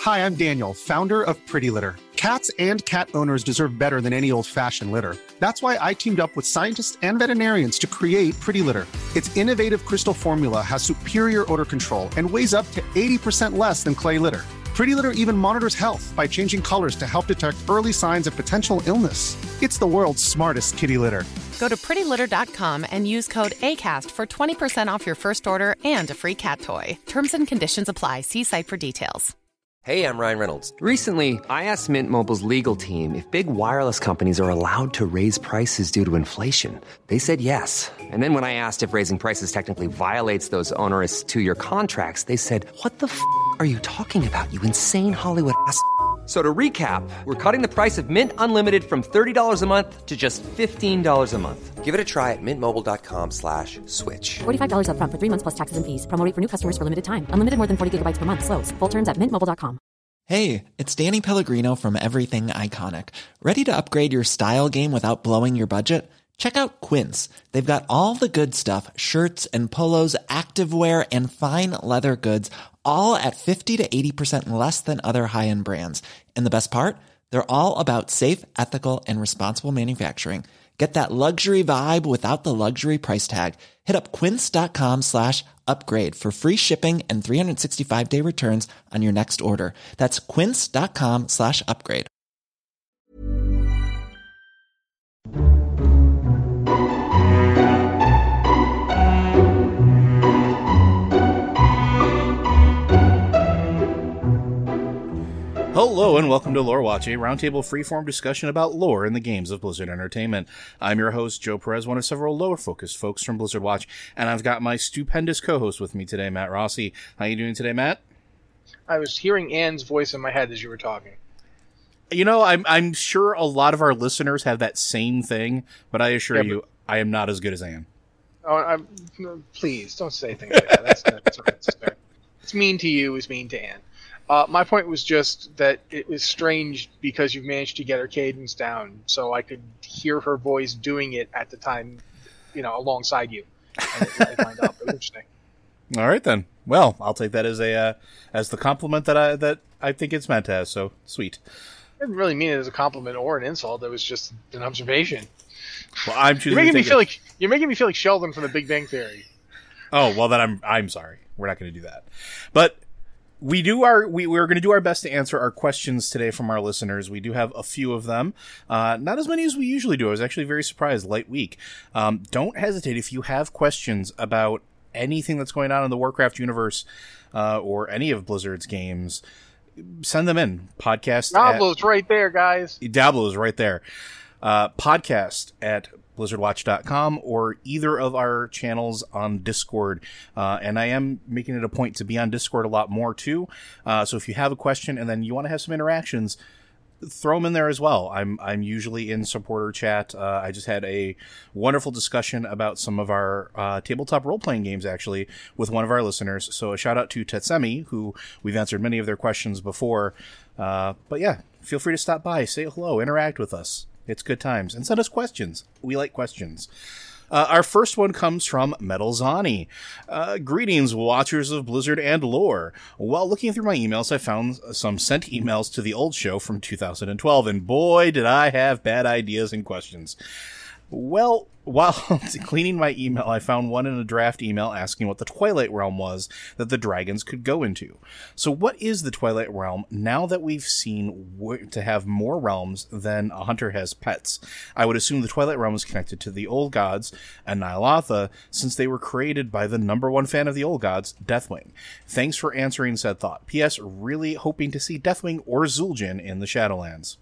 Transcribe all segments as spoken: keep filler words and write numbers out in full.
Hi, I'm Daniel, founder of Pretty Litter. Cats and cat owners deserve better than any old-fashioned litter. That's why I teamed up with scientists and veterinarians to create Pretty Litter. Its innovative crystal formula has superior odor control and weighs up to eighty percent less than clay litter. Pretty Litter even monitors health by changing colors to help detect early signs of potential illness. It's the world's smartest kitty litter. Go to pretty litter dot com and use code ACAST for twenty percent off your first order and a free cat toy. Terms and conditions apply. See site for details. Hey, I'm Ryan Reynolds. Recently, I asked Mint Mobile's legal team if big wireless companies are allowed to raise prices due to inflation. They said yes. And then when I asked if raising prices technically violates those onerous two-year contracts, they said, what the f*** are you talking about, you insane Hollywood ass f- So to recap, we're cutting the price of Mint Unlimited from thirty dollars a month to just fifteen dollars a month. Give it a try at mintmobile.com slash switch. forty-five dollars up front for three months plus taxes and fees. Promo rate for new customers for limited time. Unlimited more than forty gigabytes per month. Slows full terms at mint mobile dot com. Hey, it's Danny Pellegrino from Everything Iconic. Ready to upgrade your style game without blowing your budget? Check out Quince. They've got all the good stuff, shirts and polos, activewear, and fine leather goods, all at fifty to eighty percent less than other high-end brands. And the best part? They're all about safe, ethical, and responsible manufacturing. Get that luxury vibe without the luxury price tag. Hit up quince.com slash upgrade for free shipping and three sixty-five day returns on your next order. That's quince.com slash upgrade. Hello and welcome to Lore Watch, a roundtable freeform discussion about lore in the games of Blizzard Entertainment. I'm your host, Joe Perez, one of several lore-focused folks from Blizzard Watch, and I've got my stupendous co-host with me today, Matt Rossi. How you doing today, Matt? I was hearing Anne's voice in my head as you were talking. You know, I'm I'm sure a lot of our listeners have that same thing, but I assure yeah, but, you, I am not as good as Anne. Oh, I'm, no, please don't say things like that. That's, that's, that's, that's it's mean to you. It's mean to Anne. Uh, my point was just that it was strange because you've managed to get her cadence down, so I could hear her voice doing it at the time, you know, alongside you. And it, it lined up. It was interesting. All right then. Well, I'll take that as a uh, as the compliment that I that I think it's meant as. So sweet. I didn't really mean it as a compliment or an insult. It was just an observation. Well, I'm choosing you're making to me take feel it. like you're making me feel like Sheldon from The Big Bang Theory. Oh well, then I'm I'm sorry. We're not going to do that, but. We do our we we're going to do our best to answer our questions today from our listeners. We do have a few of them, uh, not as many as we usually do. I was actually very surprised. Light week. Um, don't hesitate if you have questions about anything that's going on in the Warcraft universe uh, or any of Blizzard's games. Send them in. Podcast. Diablo's at, right there, guys. Diablo is right there. Uh, podcast at blizzard watch dot com or either of our channels on Discord. Uh, and I am making it a point to be on Discord a lot more too. Uh, so if you have a question and then you want to have some interactions, throw them in there as well. I'm I'm usually in supporter chat. Uh, I just had a wonderful discussion about some of our uh, tabletop role-playing games, actually, with one of our listeners. So a shout-out to Tetsemi, who we've answered many of their questions before. Uh, but yeah, feel free to stop by, say hello, interact with us. It's good times. And send us questions. We like questions. Uh, our first one comes from Metalzani. Uh, Greetings, watchers of Blizzard and lore. While looking through my emails, I found some sent emails to the old show from two thousand twelve, and boy, did I have bad ideas and questions. Well, while cleaning my email, I found one in a draft email asking what the Twilight Realm was that the dragons could go into. So what is the Twilight Realm now that we've seen w- to have more realms than a hunter has pets? I would assume the Twilight Realm is connected to the Old Gods and Ny'alotha, since they were created by the number one fan of the Old Gods, Deathwing. Thanks for answering said thought. P S. Really hoping to see Deathwing or Zul'jin in the Shadowlands.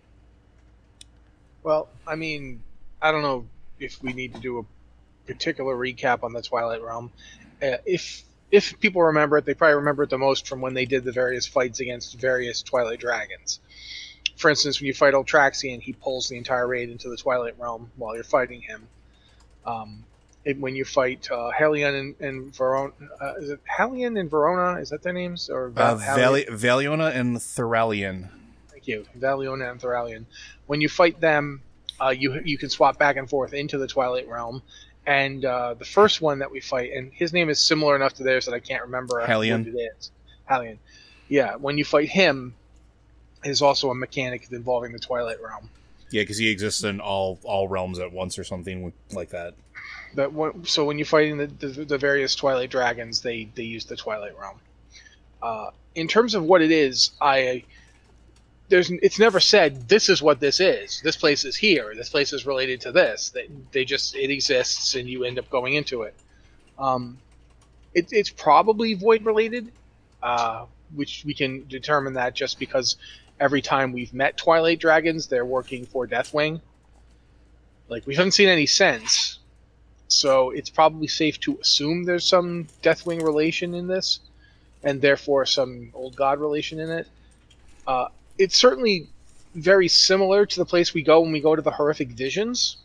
Well, I mean, I don't know if we need to do a particular recap on the Twilight Realm. Uh, if if people remember it, they probably remember it the most from when they did the various fights against various Twilight Dragons. For instance, when you fight Ultraxian, he pulls the entire raid into the Twilight Realm while you're fighting him. Um, it, when you fight uh, Hellion and, and Verona, uh, is it Hellion and Verona? Is that their names? Or Val- uh, Vali- Valiona and Thuralion. Thank you, Valiona and Thuralion. When you fight them, Uh, you you can swap back and forth into the Twilight Realm, and uh, the first one that we fight, and his name is similar enough to theirs that I can't remember Hellion. what it is. Hellion. Yeah, when you fight him, is also a mechanic involving the Twilight Realm. Yeah, because he exists in all all realms at once or something like that. That so when you're fighting the, the, the various Twilight Dragons, they, they use the Twilight Realm. Uh, in terms of what it is, I there's it's never said this is what this is. This place is here. This place is related to this. They, they just it exists, and you end up going into it. Um, it it's probably Void related, uh, which we can determine that just because every time we've met Twilight Dragons, they're working for Deathwing. Like, we haven't seen any since, so it's probably safe to assume there's some Deathwing relation in this, and therefore some Old God relation in it. Uh, it's certainly very similar to the place we go when we go to the Horrific Visions,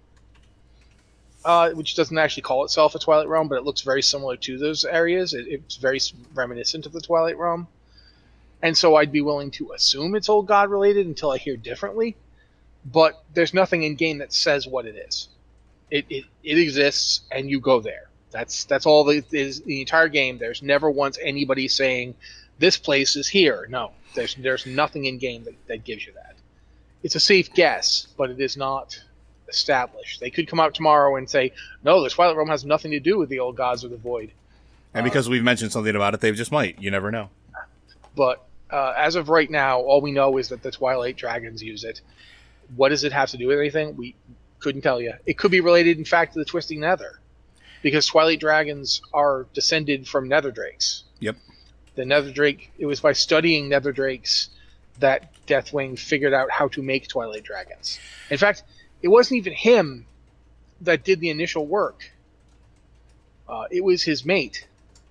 uh, which doesn't actually call itself a Twilight Realm, but it looks very similar to those areas. It, it's very reminiscent of the Twilight Realm. And so I'd be willing to assume it's Old God related until I hear differently. But there's nothing in game that says what it is. It it, it exists, and you go there. That's that's all that is the entire game. There's never once anybody saying, this place is here. No, there's there's nothing in game that, that gives you that. It's a safe guess, but it is not established. They could come out tomorrow and say, no, the Twilight Realm has nothing to do with the Old Gods or the Void. And because um, we've mentioned something about it, they just might. You never know. But uh, as of right now, all we know is that the Twilight Dragons use it. What does it have to do with anything? We couldn't tell you. It could be related, in fact, to the Twisting Nether, because Twilight Dragons are descended from Nether Drakes. Yep. The Nether Drake, it was by studying Nether Drakes that Deathwing figured out how to make Twilight Dragons. In fact, it wasn't even him that did the initial work. Uh, it was his mate.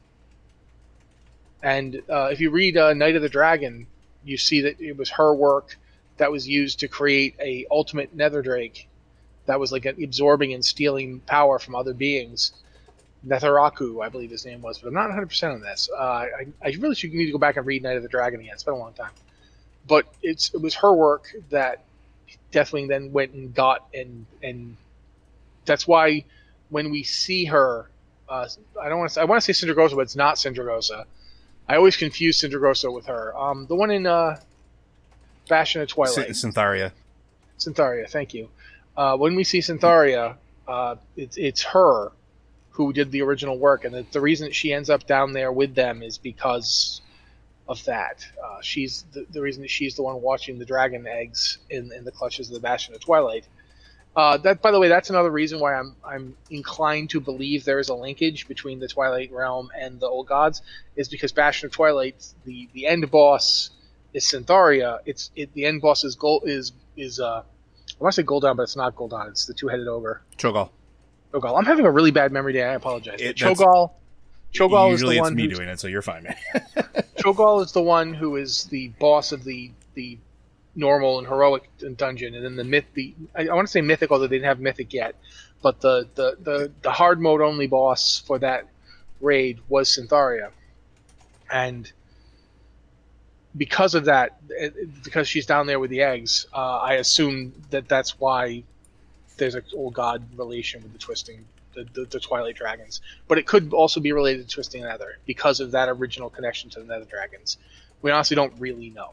And uh, if you read uh, Night of the Dragon, you see that it was her work that was used to create a ultimate Nether Drake that was like absorbing and stealing power from other beings. Netheraku, I believe his name was, but I'm not one hundred percent on this. Uh, I, I really should need to go back and read Night of the Dragon again. It's been a long time. But it's it was her work that Deathwing then went and got, and and that's why when we see her, uh, I don't want to I want to say Sindragosa, but it's not Sindragosa. I always confuse Sindragosa with her. Um, the one in uh, Bastion of Twilight. Syntharia. Syntharia, thank you. Uh, when we see Syntharia, uh, it's it's her who did the original work, and the, the reason that she ends up down there with them is because of that. Uh, she's the, the reason that she's the one watching the dragon eggs in, in the clutches of the Bastion of Twilight. Uh, that, by the way, that's another reason why I'm I'm inclined to believe there is a linkage between the Twilight Realm and the Old Gods, is because Bastion of Twilight, the, the end boss is Syntharia. It's it the end boss is gold is is uh I want to say Gul'dan, but it's not Gul'dan. It's the two-headed ogre. Cho'Gall. Cho'Gall. I'm having a really bad memory day. I apologize. It, Cho'Gall. Cho'Gall is the one. Usually it's me doing it, so you're fine, man. Cho'Gall is the one who is the boss of the the normal and heroic dungeon, and then the myth. The I, I want to say mythic, although they didn't have mythic yet. But the the the, the hard mode only boss for that raid was Syntharia, and because of that, because she's down there with the eggs, uh, I assume that that's why there's an Old God relation with the Twisting, the, the, the Twilight Dragons. But it could also be related to Twisting Nether because of that original connection to the Nether Dragons. We honestly don't really know.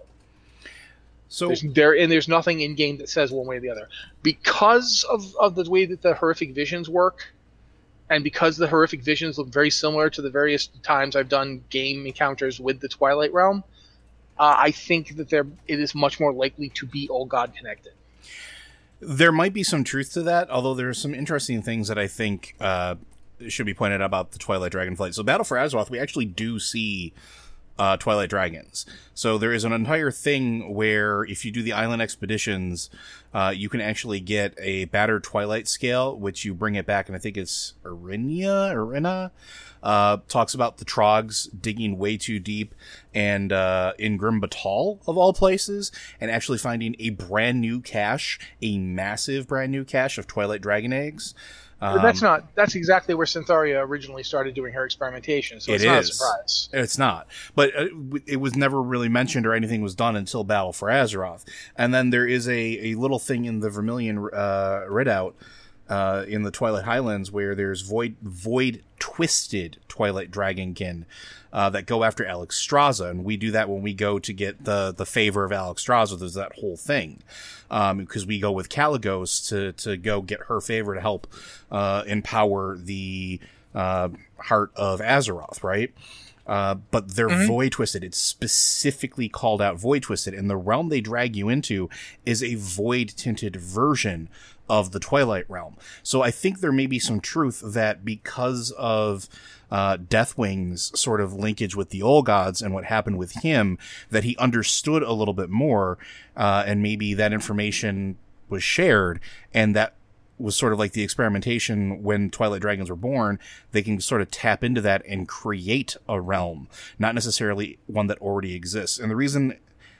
So there's, there and there's nothing in game that says one way or the other. Because of, of the way that the Horrific Visions work, and because the Horrific Visions look very similar to the various times I've done game encounters with the Twilight Realm, Uh, I think that there it is much more likely to be Old God connected. There might be some truth to that, although there are some interesting things that I think uh, should be pointed out about the Twilight Dragon flight. So Battle for Azeroth, we actually do see uh, Twilight Dragons. So there is an entire thing where if you do the island expeditions, uh, you can actually get a battered Twilight scale, which you bring it back, and I think it's Erinia, Erina, Uh, talks about the Trogs digging way too deep and uh, in Grim Batal, of all places, and actually finding a brand new cache, a massive brand new cache of Twilight Dragon eggs. Um, but that's not. That's exactly where Syntharia originally started doing her experimentation. So it's it not is. a surprise. It's not, but uh, it was never really mentioned or anything was done until Battle for Azeroth. And then there is a, a little thing in the Vermilion uh, readout uh, in the Twilight Highlands where there's void void twisted Twilight Dragonkin uh, that go after Alexstrasza, and we do that when we go to get the the favor of Alexstrasza. There's that whole thing um, because we go with Kalecgos to to go get her favor to help uh, empower the uh, heart of Azeroth, right? Uh, but they're mm-hmm. void twisted. It's specifically called out void twisted, and the realm they drag you into is a void tinted version of the Twilight Realm. So I think there may be some truth that because of uh, Deathwing's sort of linkage with the Old Gods and what happened with him, that he understood a little bit more, uh, and maybe that information was shared, and that was sort of like the experimentation when Twilight Dragons were born. They can sort of tap into that and create a realm, not necessarily one that already exists. And the reason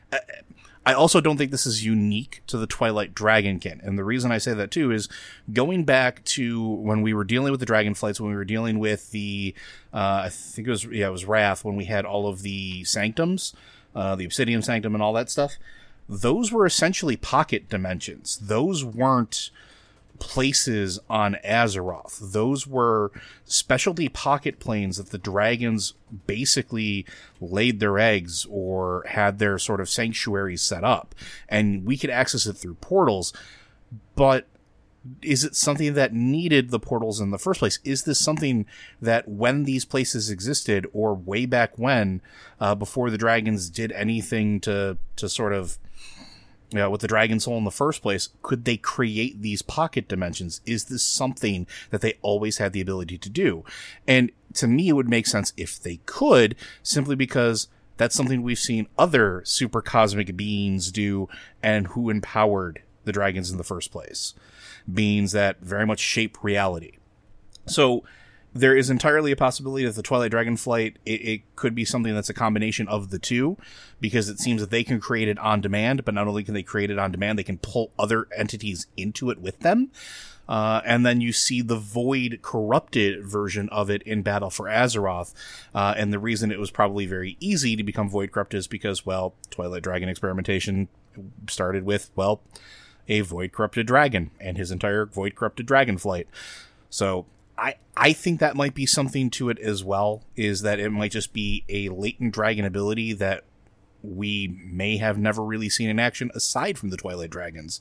I also don't think this is unique to the Twilight Dragonkin. And the reason I say that too is going back to when we were dealing with the Dragonflights, when we were dealing with the, uh, I think it was, yeah, it was Wrath, when we had all of the Sanctums, uh, the Obsidian Sanctum and all that stuff. Those were essentially pocket dimensions. Those weren't places on Azeroth. Those were specialty pocket planes that the dragons basically laid their eggs or had their sort of sanctuaries set up, and we could access it through portals. But is it something that needed the portals in the first place? Is this something that when these places existed, or way back when, uh, before the dragons did anything to to sort of You know, with the Dragon Soul in the first place, could they create these pocket dimensions? Is this something that they always had the ability to do? And to me, it would make sense if they could, simply because that's something we've seen other super cosmic beings do, and who empowered the dragons in the first place. Beings that very much shape reality. So there is entirely a possibility that the Twilight Dragonflight, it, it could be something that's a combination of the two, because it seems that they can create it on demand, but not only can they create it on demand, they can pull other entities into it with them. Uh, and then you see the void corrupted version of it in Battle for Azeroth. Uh, and the reason it was probably very easy to become void corrupted is because, well, Twilight Dragon experimentation started with, well, a void corrupted dragon and his entire void corrupted dragonflight. So I, I think that might be something to it as well, is that it might just be a latent dragon ability that we may have never really seen in action aside from the Twilight Dragons.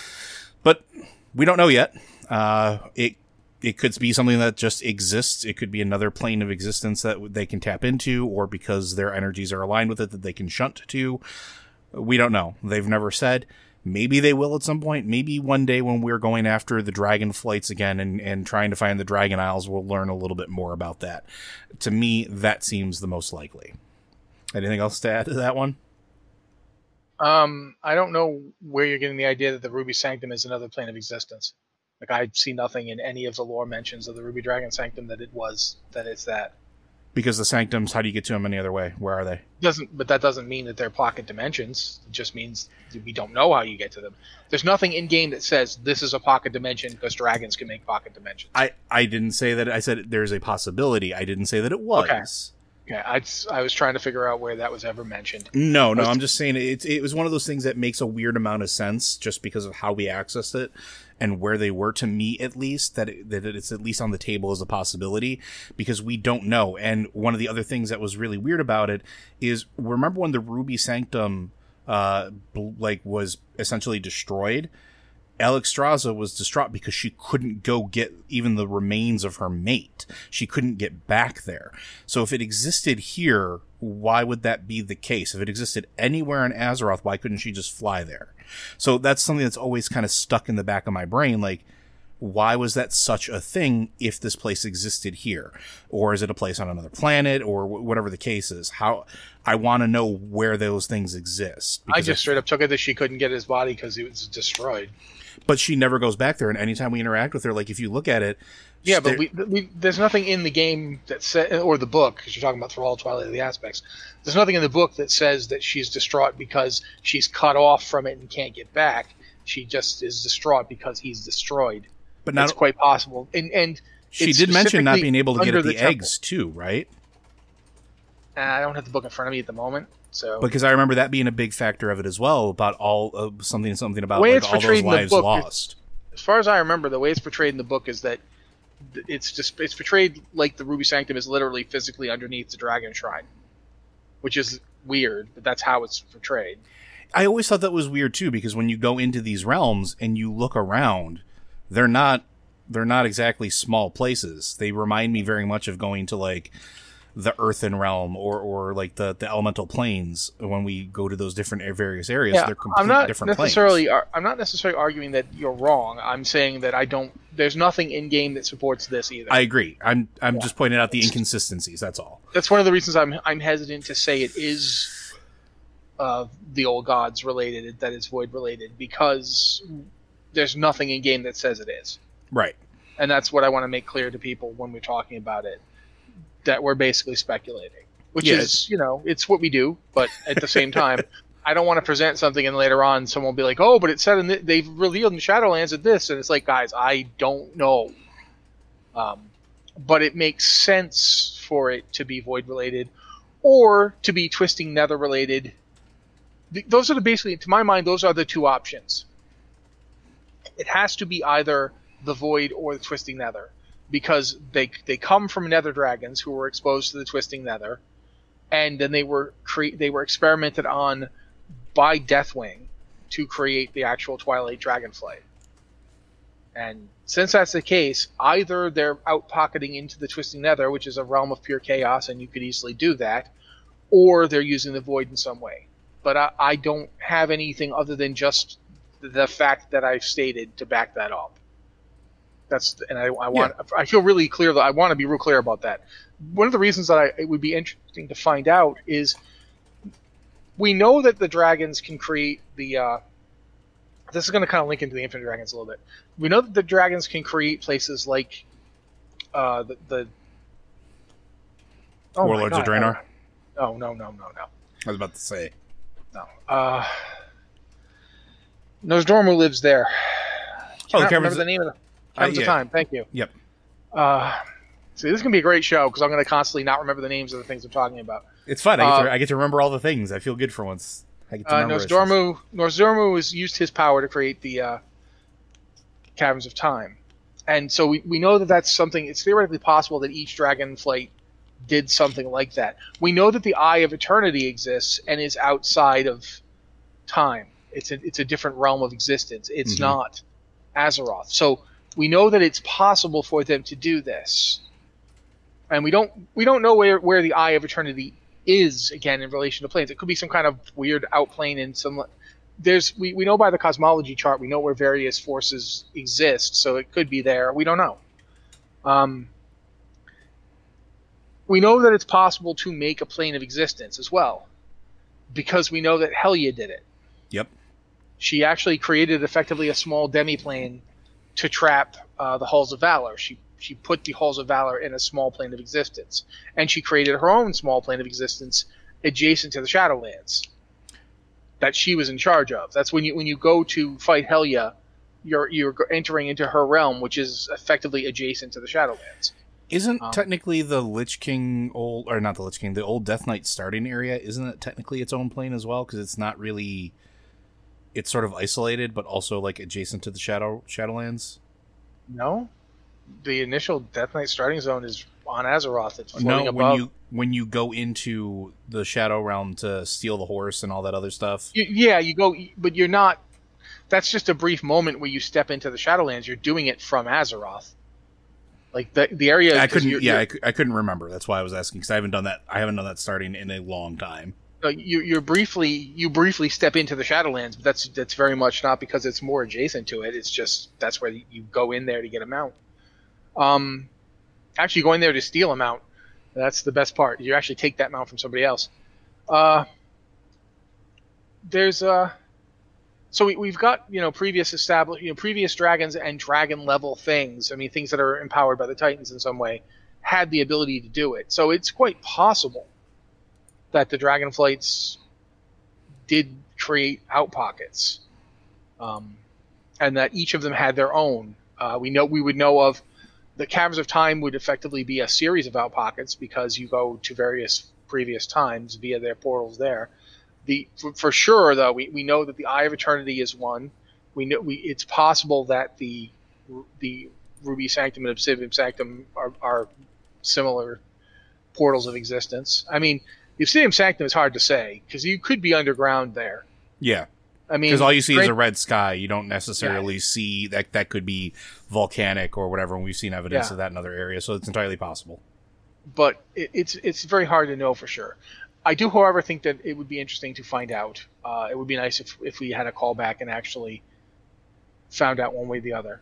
But we don't know yet. Uh, it it could be something that just exists. It could be another plane of existence that they can tap into, or because their energies are aligned with it that they can shunt to. We don't know. They've never said. Maybe they will at some point. Maybe one day when we're going after the dragon flights again and, and trying to find the Dragon Isles, we'll learn a little bit more about that. To me, that seems the most likely. Anything else to add to that one? Um, I don't know where you're getting the idea that the Ruby Sanctum is another plane of existence. Like, I see nothing in any of the lore mentions of the Ruby Dragon Sanctum that it was, that it's that. Because the Sanctums, how do you get to them any other way? Where are they? Doesn't, but that doesn't mean that they're pocket dimensions. It just means we don't know how you get to them. There's nothing in game that says this is a pocket dimension because dragons can make pocket dimensions. I, I didn't say that. I said there's a possibility. I didn't say that it was. Okay. Yeah, I, I was trying to figure out where that was ever mentioned. No, no, I'm just saying it, it was one of those things that makes a weird amount of sense just because of how we accessed it and where they were, to me at least, that, it, that it's at least on the table as a possibility, because we don't know. And one of the other things that was really weird about it is, remember when the Ruby Sanctum uh, like was essentially destroyed? Alexstrasza was distraught because she couldn't go get even the remains of her mate. She couldn't get back there. So if it existed here, why would that be the case? If it existed anywhere in Azeroth, why couldn't she just fly there? So that's something that's always kind of stuck in the back of my brain. Like, why was that such a thing if this place existed here? Or is it a place on another planet, or whatever the case is? How I want to know where those things exist. I just if, straight up took it that she couldn't get his body because he was destroyed. But she never goes back there, and anytime we interact with her, like, if you look at it... Yeah, but we, we, there's nothing in the game that says, or the book, because you're talking about Thrall, Twilight of the Aspects, there's nothing in the book that says that she's distraught because she's cut off from it and can't get back. She just is distraught because he's destroyed. But not, it's quite possible. And, and she did mention not being able to get at the, the eggs, too, right? Uh, I don't have the book in front of me at the moment. So, because I remember that being a big factor of it as well, about all uh, something something about like, all those lives look, lost. as far as I remember, the way it's portrayed in the book is that it's just it's portrayed like the Ruby Sanctum is literally physically underneath the Dragon Shrine, which is weird, but that's how it's portrayed. I always thought that was weird too, because when you go into these realms and you look around, they're not they're not exactly small places. They remind me very much of going to like the Earthen Realm or or like the, the elemental planes when we go to those different various areas. Yeah, they're completely I'm not different necessarily planes. I'm not necessarily arguing that you're wrong. I'm saying that I don't. There's nothing in game that supports this either. I agree. I'm I'm Yeah. just pointing out the inconsistencies. That's all. That's one of the reasons I'm I'm hesitant to say it is uh, the old gods related, that it's void related, because there's nothing in game that says it is. Right. And that's what I want to make clear to people when we're talking about it, that we're basically speculating, which Yeah, is, you know, it's what we do, but at the same time, I don't want to present something and later on someone will be like, oh, but it said in the, they've revealed in Shadowlands at this, and it's like, guys, I don't know. Um, but it makes sense for it to be void related or to be Twisting Nether related. Th- those are the basically, to my mind, those are the two options. It has to be either the void or the Twisting Nether, because they they come from Nether dragons who were exposed to the Twisting Nether, and then they were cre- they were experimented on by Deathwing to create the actual Twilight Dragonflight. And since that's the case, either they're out-pocketing into the Twisting Nether, which is a realm of pure chaos, and you could easily do that, or they're using the void in some way. But I, I don't have anything other than just the fact that I've stated to back that up. That's and I, I want yeah. I feel really clear that I want to be real clear about that. One of the reasons that I, it would be interesting to find out is we know that the dragons can create the. Uh, this is going to kind of link into the Infinite Dragons a little bit. We know that the dragons can create places like uh, the. the oh Warlords of Draenor? No, no, no, no, no. I was about to say. No. Uh, Nosdormu lives there. Oh, the I remember caverns the name of the. Uh, Caverns yeah. of Time. Thank you. Yep. Uh, see, this is going to be a great show because I'm going to constantly not remember the names of the things I'm talking about. It's fun. I get, Uh, to, I get to remember all the things. I feel good for once. I get to Uh, remember Nosdormu, Nosdormu has used his power to create the uh, Caverns of Time. And so we, we know that that's something, it's theoretically possible that each Dragonflight did something like that. We know that the Eye of Eternity exists and is outside of time. It's a, it's a different realm of existence. It's Mm-hmm. not Azeroth. So we know that it's possible for them to do this. And we don't we don't know where, where the Eye of Eternity is, again, in relation to planes. It could be some kind of weird outplane in some... There's we, we know by the cosmology chart, we know where various forces exist, so it could be there. We don't know. Um, we know that it's possible to make a plane of existence as well, because we know that Helya did it. Yep. She actually created effectively a small demiplane to trap uh, the Halls of Valor. She she put the Halls of Valor in a small plane of existence, and she created her own small plane of existence adjacent to the Shadowlands that she was in charge of. That's when you when you go to fight Helya, you're you're entering into her realm, which is effectively adjacent to the Shadowlands. Isn't Um, technically the Lich King old, or not the Lich King, the old Death Knight starting area, isn't it technically its own plane as well? Because it's not really, it's sort of isolated, but also like adjacent to the Shadow Shadowlands. No, the initial Death Knight starting zone is on Azeroth. It's floating No, above. when you when you go into the Shadow Realm to steal the horse and all that other stuff. You, yeah, you go, but you're not. That's just a brief moment where you step into the Shadowlands. You're doing it from Azeroth. Like the the area. I couldn't. You're, yeah, you're, I, cou- I couldn't remember. That's why I was asking, because I haven't done that. I haven't done that starting in a long time. uh, you you're briefly you briefly step into the Shadowlands, but that's that's very much not because it's more adjacent to it. It's just that's where you go in there to get a mount. Um, actually, going there to steal a mount. That's the best part. You actually take that mount from somebody else. Uh, there's uh, so we, we've got you know previous established you know previous dragons and dragon level things. I mean things that are empowered by the Titans in some way had the ability to do it. So it's quite possible that the Dragonflights did create out pockets, um, and that each of them had their own. Uh, we know we would know of. The Caverns of Time would effectively be a series of out pockets because you go to various previous times via their portals there. The for, for sure though, we, we know that the Eye of Eternity is one. We know we. It's possible that the the Ruby Sanctum and Obsidian Sanctum are, are similar portals of existence. I mean, the Obsidian Sanctum is hard to say because you could be underground there. Yeah. I mean, because all you see great, is a red sky. You don't necessarily yeah. see that that could be volcanic or whatever. And we've seen evidence yeah. of that in other areas, so it's entirely possible. But it, it's it's very hard to know for sure. I do, however, think that it would be interesting to find out. Uh, it would be nice if if we had a call back and actually found out one way or the other.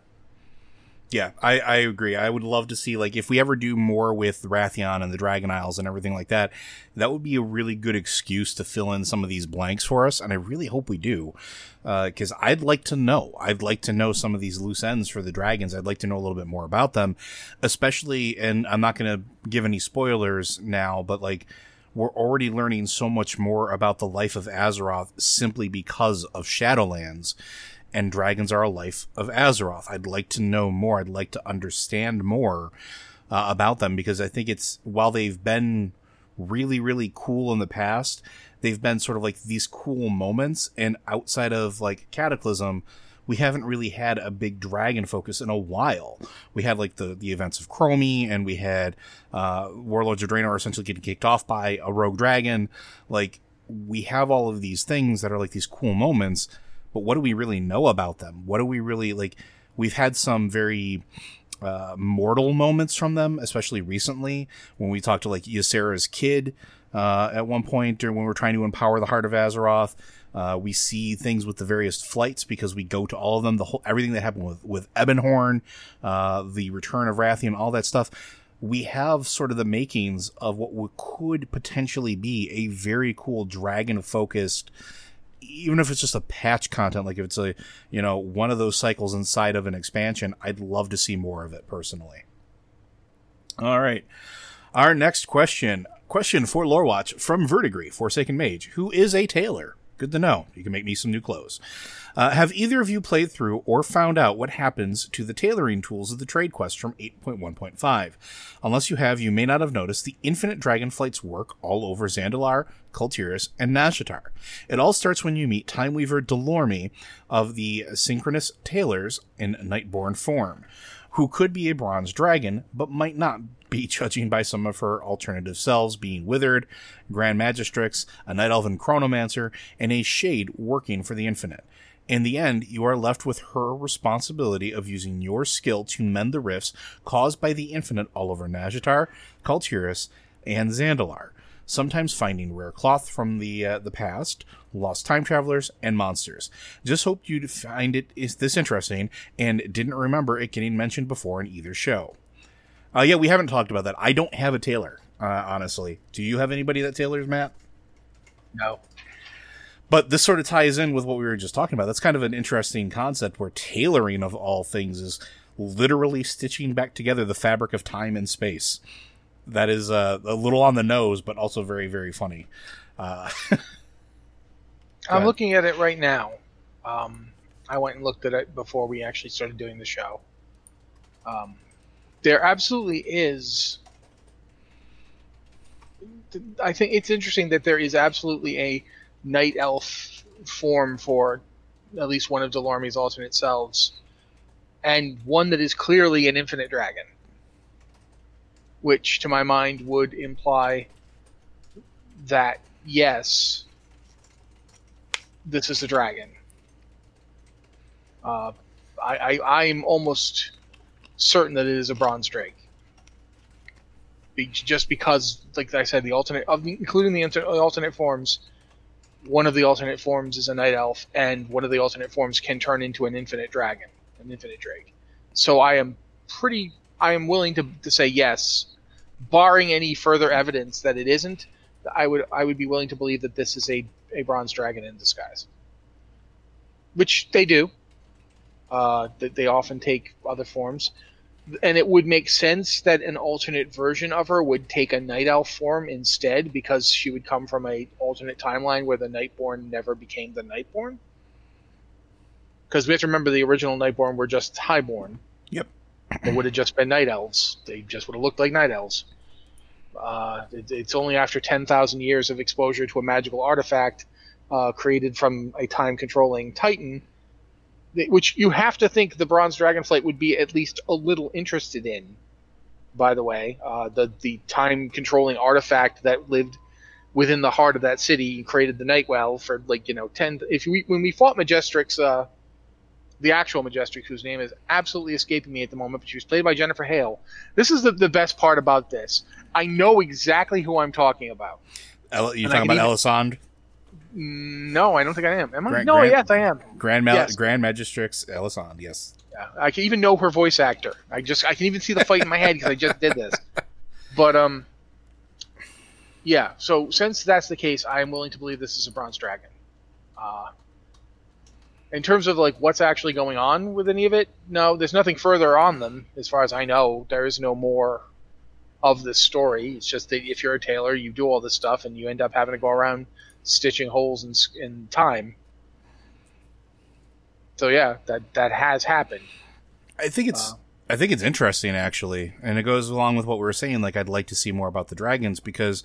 Yeah, I, I agree. I would love to see, like, if we ever do more with Wrathion and the Dragon Isles and everything like that, that would be a really good excuse to fill in some of these blanks for us, and I really hope we do, because uh, I'd like to know. I'd like to know some of these loose ends for the dragons. I'd like to know a little bit more about them, especially, and I'm not going to give any spoilers now, but, like, we're already learning so much more about the life of Azeroth simply because of Shadowlands. And dragons are a life of Azeroth. I'd like to know more. I'd like to understand more uh, about them because I think it's, while they've been really, really cool in the past, they've been sort of like these cool moments. And outside of like Cataclysm, we haven't really had a big dragon focus in a while. We had like the, the events of Chromie, and we had uh, Warlords of Draenor essentially getting kicked off by a rogue dragon. Like, we have all of these things that are like these cool moments. But what do we really know about them? What do we really, like, we've had some very uh, mortal moments from them, especially recently, when we talked to, like, Ysera's kid uh, at one point, or when we're trying to empower the Heart of Azeroth. Uh, we see things with the various flights because we go to all of them, the whole, everything that happened with, with Ebonhorn, uh, the return of Wrathion, all that stuff. We have sort of the makings of what could potentially be a very cool dragon-focused, even if it's just a patch content, like if it's a, you know, one of those cycles inside of an expansion, I'd love to see more of it personally. All right. Our next question, question for Lorewatch from Verdigris, Forsaken Mage, who is a tailor. Good to know. You can make me some new clothes. Uh, have either of you played through or found out what happens to the tailoring tools of the trade quest from eight point one point five? Unless you have, you may not have noticed the infinite dragonflights work all over Zandalar, Kul Tiras, and Nazjatar. It all starts when you meet Timeweaver Delorme of the Synchronous Tailors in Nightborn form, who could be a bronze dragon, but might not be, judging by some of her alternative selves being Withered, Grand Magistrix, a Night Elven Chronomancer, and a Shade working for the Infinite. In the end, you are left with her responsibility of using your skill to mend the rifts caused by the Infinite all over Nazjatar, Kul Tiras, and Zandalar, sometimes finding rare cloth from the uh, the past, lost time travelers, and monsters. Just hoped you'd find it is this interesting and didn't remember it getting mentioned before in either show. Uh, yeah, we haven't talked about that. I don't have a tailor, uh, honestly. Do you have anybody that tailors, Matt? No. But this sort of ties in with what we were just talking about. That's kind of an interesting concept where tailoring of all things is literally stitching back together the fabric of time and space. That is uh, a little on the nose, but also very, very funny. Uh, I'm looking at it right now. Um, I went and looked at it before we actually started doing the show. Um, there absolutely is... I think it's interesting that there is absolutely a Night Elf form for at least one of Delorme's alternate selves, and one that is clearly an Infinite Dragon, which to my mind would imply that, yes, this is a dragon. Uh, I, I, I'm almost certain that it is a Bronze Drake. Be, just because, like I said, the alternate, of the, including the inter, alternate forms, one of the alternate forms is a Night Elf, and one of the alternate forms can turn into an Infinite Dragon, an Infinite Drake. So I am pretty, I am willing to, to say yes, barring any further evidence that it isn't. I would, I would be willing to believe that this is a, a Bronze Dragon in disguise, which they do. Uh, that they often take other forms, and it would make sense that an alternate version of her would take a Night Elf form instead, because she would come from a alternate timeline where the Nightborn never became the Nightborn. Because we have to remember the original Nightborn were just Highborn. Yep. They would have just been Night Elves. They just would have looked like Night Elves. Uh, it, it's only after ten thousand years of exposure to a magical artifact uh, created from a time-controlling Titan which you have to think the Bronze Dragonflight would be at least a little interested in. By the way, uh, the the time controlling artifact that lived within the heart of that city and created the Nightwell for like you know ten. If we when we fought Majestrix, uh, the actual Majestrix, whose name is absolutely escaping me at the moment, but she was played by Jennifer Hale. This is the the best part about this. I know exactly who I'm talking about. El- you talking about even... Elisande? No, I don't think I am. Am I? Grand, no, Grand, yes, I am. Grand, Ma- yes. Grand Magistrix Elisande, yes. Yeah, I can even know her voice actor. I just I can even see the fight in my head because I just did this. But um, yeah. So since that's the case, I am willing to believe this is a Bronze Dragon. Uh, in terms of like what's actually going on with any of it, no, there's nothing further on them as far as I know. There is no more of this story. It's just that if you're a tailor, you do all this stuff, and you end up having to go around stitching holes in, in time. So yeah, that that has happened. I think it's uh, I think it's interesting actually, and it goes along with what we were saying. Like, I'd like to see more about the dragons because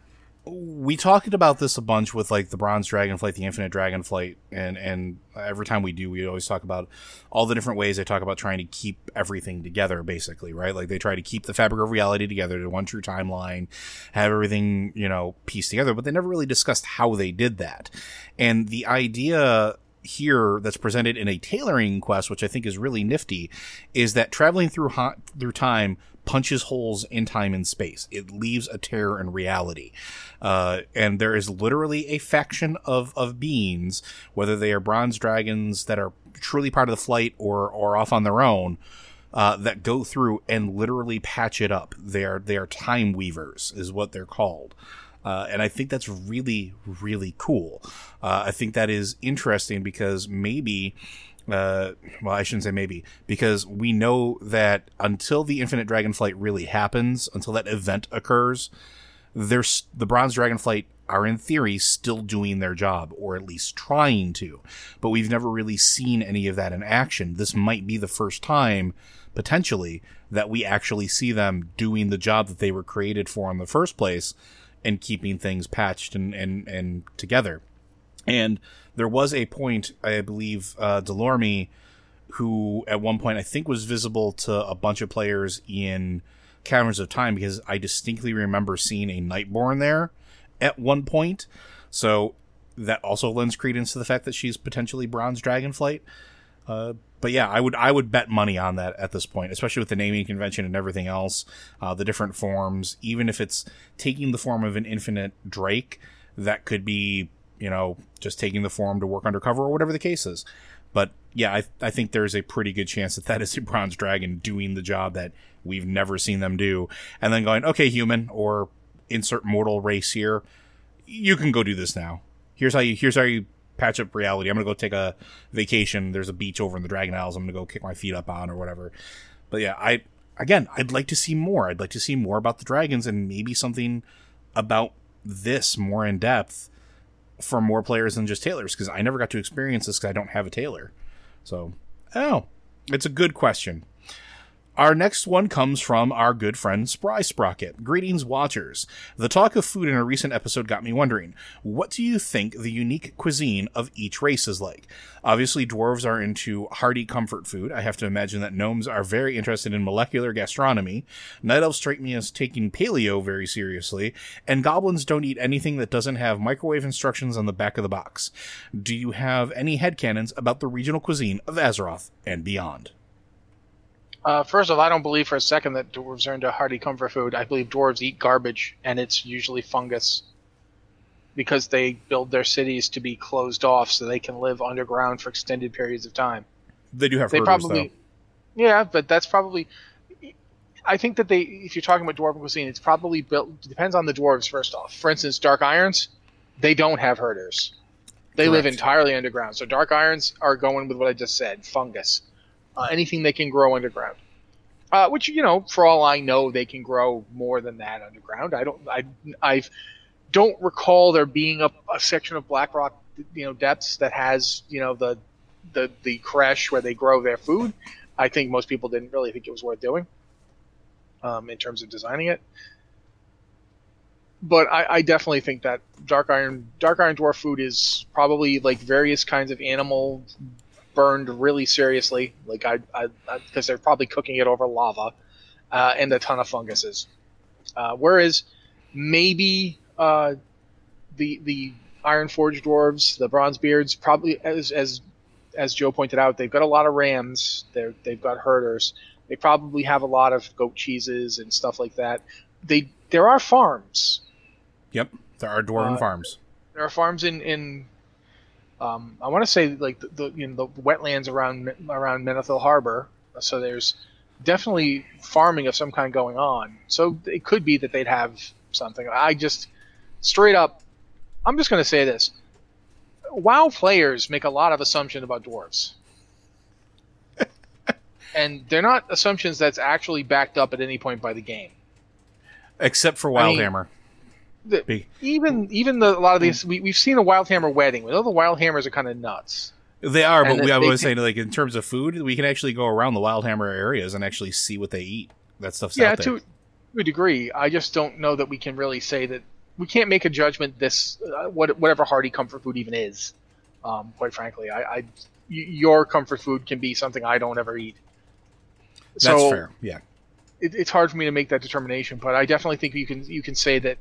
we talked about this a bunch with like the Bronze Dragonflight, the Infinite Dragonflight, and and every time we do, we always talk about all the different ways they talk about trying to keep everything together, basically, right? Like they try to keep the fabric of reality together to one true timeline, have everything, you know, pieced together, but they never really discussed how they did that. And the idea here that's presented in a tailoring quest, which I think is really nifty, is that traveling through hot, through time punches holes in time and space. It leaves a tear in reality. Uh, and there is literally a faction of, of beings, whether they are bronze dragons that are truly part of the flight or, or off on their own, uh, that go through and literally patch it up. They are, they are time weavers is what they're called. Uh, and I think that's really, really cool. Uh, I think that is interesting because maybe, uh, well, I shouldn't say maybe, because we know that until the Infinite Dragonflight really happens, until that event occurs, there's the Bronze Dragonflight are in theory still doing their job, or at least trying to. But we've never really seen any of that in action. This might be the first time, potentially, that we actually see them doing the job that they were created for in the first place, and keeping things patched and, and, and together. And there was a point, I believe, uh, Delorme, who at one point I think was visible to a bunch of players in Caverns of Time, because I distinctly remember seeing a Nightborn there at one point. So that also lends credence to the fact that she's potentially Bronze Dragonflight. Uh, But yeah, I would I would bet money on that at this point, especially with the naming convention and everything else, uh, the different forms. Even if it's taking the form of an infinite Drake, that could be, you know, just taking the form to work undercover or whatever the case is. But yeah, I I think there's a pretty good chance that that is a Bronze Dragon doing the job that we've never seen them do, and then going, okay, human, or insert mortal race here, you can go do this now. Here's how you here's how you. patch up reality. I'm going to go take a vacation. There's a beach over in the Dragon Isles. I'm going to go kick my feet up on or whatever. But yeah, I, again, I'd like to see more. I'd like to see more about the dragons and maybe something about this more in depth for more players than just tailors. Cause I never got to experience this cause I don't have a tailor. So, oh, it's a good question. Our next one comes from our good friend Spry Sprocket. Greetings, watchers. The talk of food in a recent episode got me wondering, what do you think the unique cuisine of each race is like? Obviously, dwarves are into hearty comfort food. I have to imagine that gnomes are very interested in molecular gastronomy. Night elves strike me as taking paleo very seriously, and goblins don't eat anything that doesn't have microwave instructions on the back of the box. Do you have any headcanons about the regional cuisine of Azeroth and beyond? Uh, first off, I don't believe for a second that dwarves are into hearty comfort food. I believe dwarves eat garbage, and it's usually fungus, because they build their cities to be closed off so they can live underground for extended periods of time. They do have they herders, probably, though. Yeah, but that's probably... I think that they, if you're talking about dwarven cuisine, it's probably built... It depends on the dwarves, first off. For instance, Dark Irons, they don't have herders. They Correct. live entirely underground. So Dark Irons are going with what I just said, fungus. Uh, anything they can grow underground, uh, which, you know, for all I know, they can grow more than that underground. I don't, I, I don't recall there being a, a section of Blackrock, you know, depths that has, you know, the, the, the creche where they grow their food. I think most people didn't really think it was worth doing, um, in terms of designing it. But I, I definitely think that Dark Iron, Dark Iron Dwarf food is probably like various kinds of animal burned really seriously, like I, I, because they're probably cooking it over lava, uh, and a ton of funguses. Uh, whereas maybe uh, the the Iron Forge dwarves, the Bronzebeards, probably as as as Joe pointed out, they've got a lot of rams. They they've got herders. They probably have a lot of goat cheeses and stuff like that. They there are farms. Yep, there are dwarven uh, farms. There are farms in in. Um, I want to say like the, the you know the wetlands around around Menethil Harbor. So there's definitely farming of some kind going on. So it could be that they'd have something. I just straight up, I'm just going to say this: WoW players make a lot of assumptions about dwarves, and they're not assumptions that's actually backed up at any point by the game, except for Wildhammer. I mean, The, even even the, a lot of these we, we've seen a Wildhammer wedding. We know the Wildhammers are kind of nuts. They are, and but we, I was saying, like in terms of food, we can actually go around the Wildhammer areas and actually see what they eat. That stuff's yeah, out there. to, to a degree. I just don't know that we can really say that we can't make a judgment. This uh, what whatever hearty comfort food even is. Um, quite frankly, I, I your comfort food can be something I don't ever eat. That's so fair. Yeah, it, it's hard for me to make that determination, but I definitely think you can you can say that.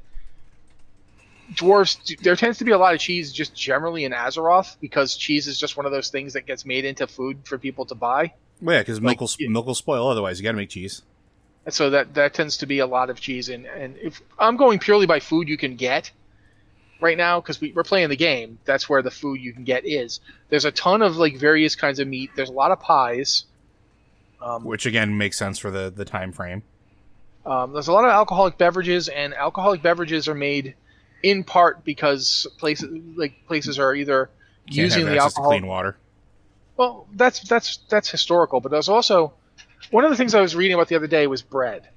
Dwarves, there tends to be a lot of cheese just generally in Azeroth because cheese is just one of those things that gets made into food for people to buy. Well, yeah, because milk, like, will, milk will spoil otherwise. You got to make cheese. And so that, that tends to be a lot of cheese. And, and if I'm going purely by food you can get right now because we, we're playing the game, that's where the food you can get is. There's a ton of like various kinds of meat. There's a lot of pies. Um, Which, again, makes sense for the, the time frame. Um, there's a lot of alcoholic beverages, and alcoholic beverages are made... in part because places like places are either Can't using have the access alcohol. To clean water. Well, that's that's that's historical, but there's also one of the things I was reading about the other day was bread.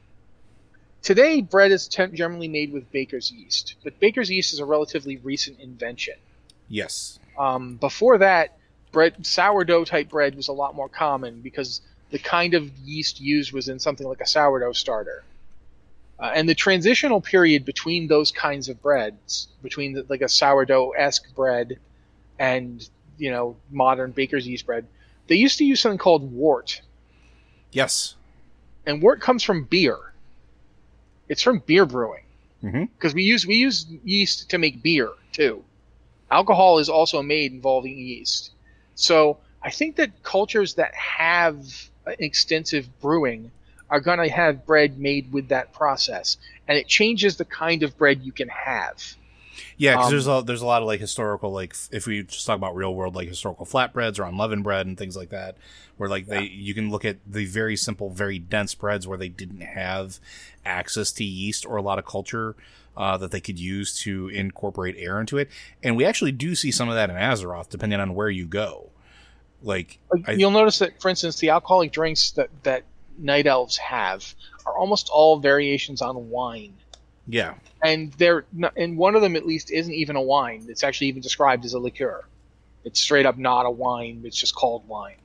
Today, bread is ten- generally made with baker's yeast, but baker's yeast is a relatively recent invention. Yes. Um, before that, bread sourdough type bread was a lot more common because the kind of yeast used was in something like a sourdough starter. Uh, and the transitional period between those kinds of breads, between the, like a sourdough-esque bread and, you know, modern baker's yeast bread, they used to use something called wort. Yes. And wort comes from beer. It's from beer brewing. Because mm-hmm. we use we use yeast to make beer, too. Alcohol is also made involving yeast. So I think that cultures that have extensive brewing are going to have bread made with that process, and it changes the kind of bread you can have. Yeah, because um, there's a, there's a lot of like historical, like if we just talk about real world, like historical flatbreads or unleavened bread and things like that, where like they you can look at the very simple, very dense breads where they didn't have access to yeast or a lot of culture uh, that they could use to incorporate air into it, and we actually do see some of that in Azeroth, depending on where you go. Like you'll I, notice that, for instance, the alcoholic drinks that that night elves have are almost all variations on wine. Yeah. And they're not, and one of them at least isn't even a wine. It's actually even described as a liqueur. It's straight up not a wine. It's just called wine.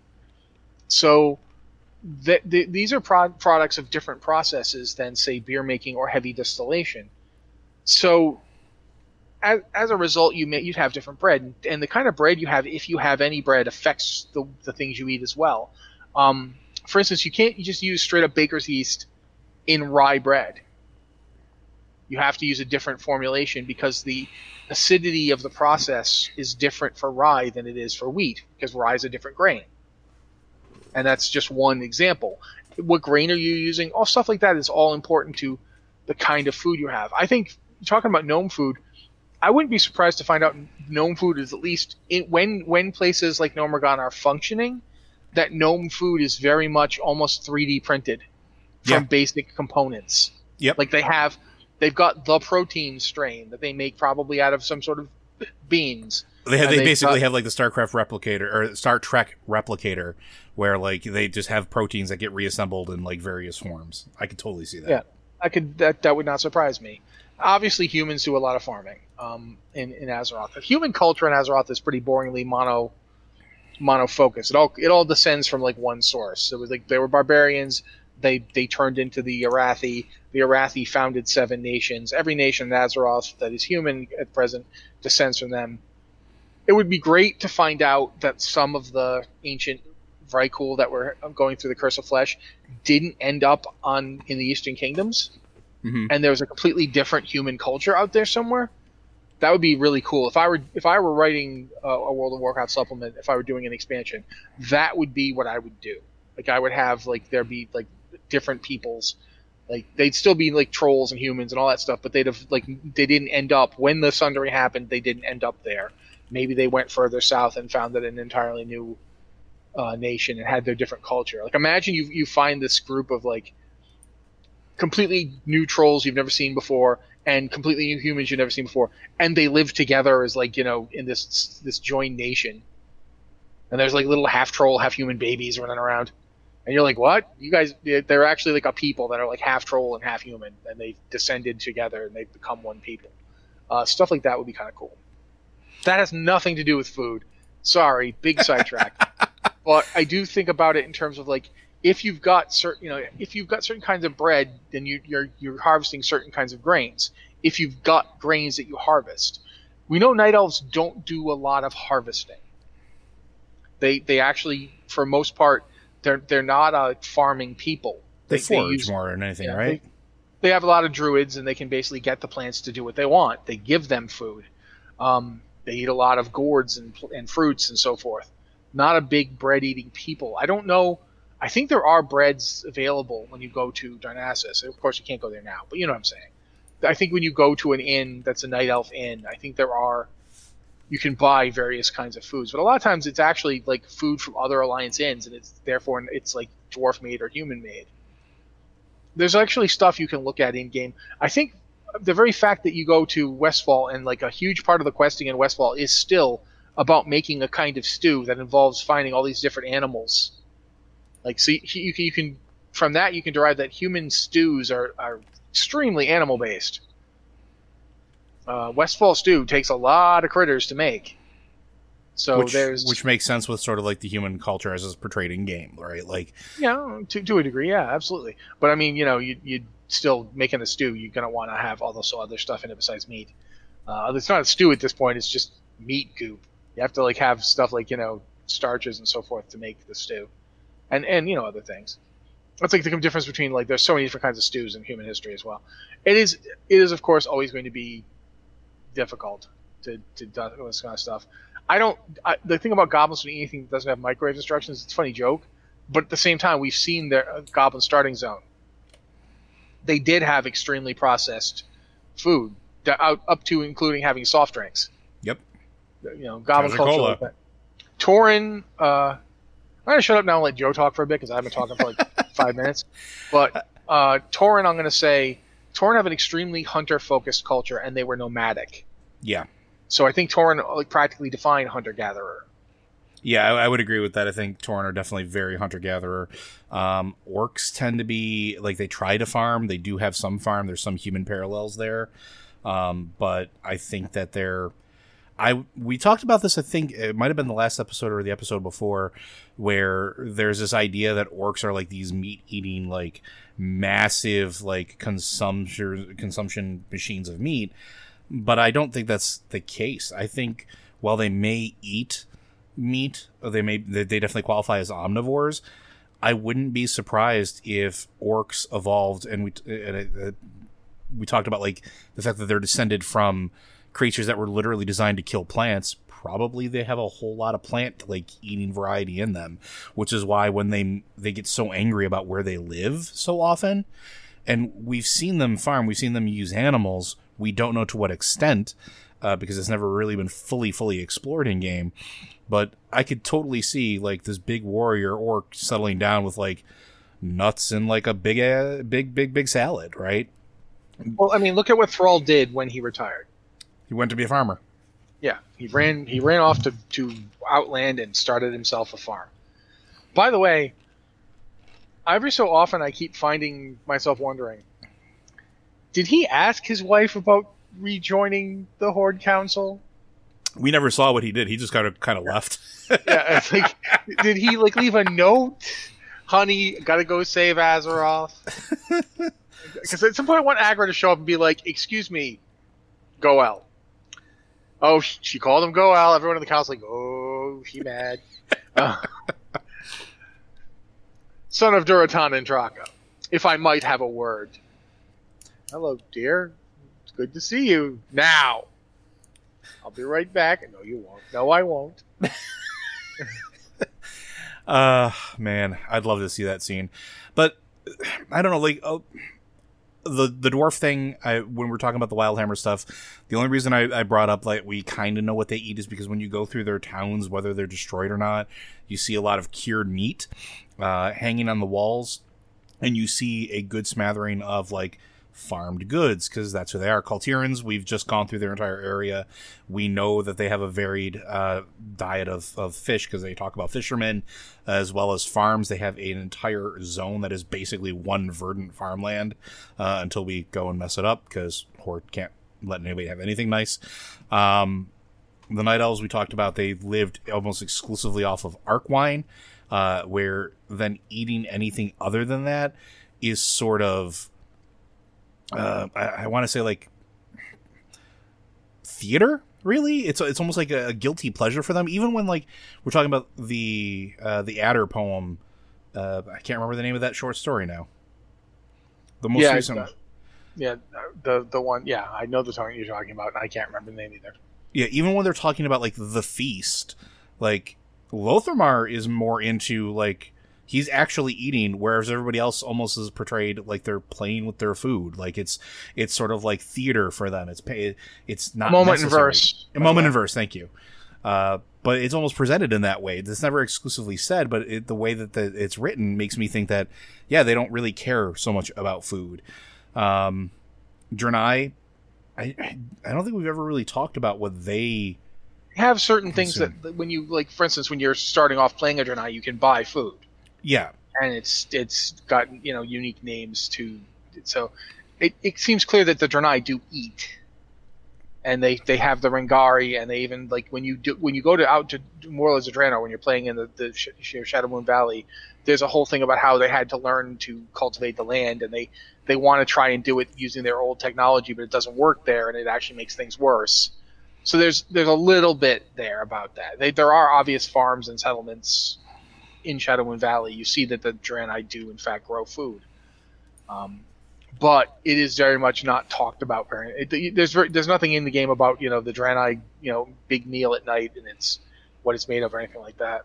So th- th- these are pro- products of different processes than, say, beer making or heavy distillation. So as, as a result, you may, you'd have different bread. And the kind of bread you have, if you have any bread, affects the, the things you eat as well. Um, For instance, you can't just use straight up baker's yeast in rye bread. You have to use a different formulation because the acidity of the process is different for rye than it is for wheat, because rye is a different grain. And that's just one example. What grain are you using? All stuff like that is all important to the kind of food you have. I think, talking about gnome food, I wouldn't be surprised to find out gnome food is at least, in, when, when places like Gnomeregan are functioning, that gnome food is very much almost three D printed from yeah. basic components. Yep. Like they have, they've got the protein strain that they make probably out of some sort of beans. They have, they basically got, have like the StarCraft replicator or Star Trek replicator where like they just have proteins that get reassembled in like various forms. I could totally see that. Yeah, I could. That that would not surprise me. Obviously, humans do a lot of farming um, in in Azeroth. The human culture in Azeroth is pretty boringly mono. monofocus. It all it all descends from like one source. It was like they were barbarians. They they turned into the Arathi. The Arathi founded seven nations. Every nation in Azeroth that is human at present descends from them. it would be great to find out that some of the ancient Vrykul that were going through the Curse of Flesh didn't end up on in the Eastern Kingdoms, mm-hmm. and there was a completely different human culture out there somewhere. That would be really cool. If I were if I were writing a, a World of Warcraft supplement, if I were doing an expansion, that would be what I would do. Like I would have like there be like different peoples, like they'd still be like trolls and humans and all that stuff, but they'd have like they didn't end up when the Sundering happened. They didn't end up there. Maybe they went further south and founded an entirely new uh, nation and had their different culture. Like imagine you you find this group of like completely new trolls you've never seen before. And completely new humans you've never seen before, and they live together as like you know in this this joined nation. And there's like little half troll, half human babies running around, and you're like, what? You guys? They're actually like a people that are like half troll and half human, and they've descended together and they've become one people. Uh, stuff like that would be kind of cool. That has nothing to do with food. Sorry, big sidetrack. But I do think about it in terms of like. If you've got certain, you know, if you've got certain kinds of bread, then you, you're you're harvesting certain kinds of grains. If you've got grains that you harvest, we know night elves don't do a lot of harvesting. They they actually, for most part, they're they're not a farming people. They, they forage they use, more than anything, yeah, right? They, they have a lot of druids, and they can basically get the plants to do what they want. They give them food. Um, they eat a lot of gourds and and fruits and so forth. Not a big bread eating people. I don't know. I think there are breads available when you go to Darnassus. Of course, you can't go there now, but you know what I'm saying. I think when you go to an inn that's a night elf inn, I think there are you can buy various kinds of foods. But a lot of times it's actually like food from other Alliance inns, and it's therefore it's like dwarf made or human made. There's actually stuff you can look at in game. I think the very fact that you go to Westfall and like a huge part of the questing in Westfall is still about making a kind of stew that involves finding all these different animals. Like, so you, you, you can, from that you can derive that human stews are, are extremely animal based. Uh, Westfall stew takes a lot of critters to make. So which, there's which makes sense with sort of like the human culture as it's portrayed in game, right? Like, yeah, to to a degree, yeah, absolutely. But I mean, you know, you you still making a stew, you're gonna want to have all this other stuff in it besides meat. Uh, it's not a stew at this point; it's just meat goop. You have to like have stuff like you know starches and so forth to make the stew. And, and you know, other things. That's like the difference between, like, there's so many different kinds of stews in human history as well. It is, it is of course, always going to be difficult to, to do this kind of stuff. I don't, I, the thing about goblins when anything that doesn't have microwave instructions, it's a funny joke, but at the same time, we've seen their uh, Goblin Starting Zone. They did have extremely processed food, out, up to including having soft drinks. Yep. You know, Goblin culture like that. Tauren, uh, I'm going to shut up now and let Joe talk for a bit because I've been talking for like five minutes. But uh, Tauren, I'm going to say, Tauren have an extremely hunter-focused culture, and they were nomadic. Yeah. So I think Tauren like, practically define hunter-gatherer. Yeah, I, I would agree with that. I think Tauren are definitely very hunter-gatherer. Um, orcs tend to be, like, they try to farm. They do have some farm. There's some human parallels there. Um, but I think that they're... I we talked about this, I think it might have been the last episode or the episode before, where there's this idea that orcs are like these meat-eating, like, massive, like, consumption consumption machines of meat. But I don't think that's the case. I think while they may eat meat, or they may they definitely qualify as omnivores, I wouldn't be surprised if orcs evolved, and we and uh, we talked about like the fact that they're descended from creatures that were literally designed to kill plants. Probably they have a whole lot of plant like eating variety in them, which is why when they they get so angry about where they live so often, and we've seen them farm, we've seen them use animals. We don't know to what extent, uh, because it's never really been fully fully explored in game. But I could totally see like this big warrior orc settling down with like nuts and like a big uh, big big big salad, right? Well, I mean, look at what Thrall did when he retired. He went to be a farmer. Yeah, he ran. He ran off to, to Outland and started himself a farm. By the way, every so often I keep finding myself wondering: did he ask his wife about rejoining the Horde Council? We never saw what he did. He just kind of kind of left. Yeah, it's like, did he like leave a note? Honey, gotta go save Azeroth. Because at some point I want Agra to show up and be like, "Excuse me, Goel. Oh, she called him Goal. Everyone in the council like, oh, she mad. uh, son of Duratan and Draco, if I might have a word. Hello, dear. It's good to see you. Now. I'll be right back. No, you won't. No, I won't. uh, man, I'd love to see that scene. But, I don't know, like... Uh, The the dwarf thing, I, when we're talking about the Wildhammer stuff, the only reason I, I brought up like we kind of know what they eat is because when you go through their towns, whether they're destroyed or not, you see a lot of cured meat uh, hanging on the walls, and you see a good smattering of like farmed goods because that's who they are. Kaltirans, we've just gone through their entire area. We know that they have a varied uh, diet of, of fish because they talk about fishermen as well as farms. They have an entire zone that is basically one verdant farmland uh, until we go and mess it up because Horde can't let anybody have anything nice. Um, the Night Elves we talked about, they lived almost exclusively off of arc wine, uh, where then eating anything other than that is sort of Uh, I, I want to say like theater, really. It's it's almost like a, a guilty pleasure for them. Even when like we're talking about the uh, the Adder poem, uh, I can't remember the name of that short story now. The most yeah, recent, uh, yeah, the the one, yeah, I know the song you're talking about, and I can't remember the name either. Yeah, even when they're talking about like the feast, like Lotharmar is more into like. He's actually eating, whereas everybody else almost is portrayed like they're playing with their food. Like it's it's sort of like theater for them. It's it's not a moment necessary. in verse. A moment in verse. Thank you. Uh, but it's almost presented in that way. It's never exclusively said, but it, the way that the, it's written makes me think that yeah, they don't really care so much about food. Um, Draenei, I I don't think we've ever really talked about what they have certain consume. things that when you like, for instance, when you're starting off playing a Draenei, you can buy food. Yeah, and it's it's got you know unique names to so it, it seems clear that the Draenei do eat, and they, they have the Rengari, and they even like when you do when you go to out to Warlords of Draenor when you're playing in the the Shadow Moon Valley, there's a whole thing about how they had to learn to cultivate the land, and they they want to try and do it using their old technology, but it doesn't work there, and it actually makes things worse. So there's there's a little bit there about that. They, there are obvious farms and settlements in Shadowmoon Valley. You see that the Draenei do in fact grow food, um, but it is very much not talked about. It, there's very, there's nothing in the game about you know the Draenei you know big meal at night and it's what it's made of or anything like that.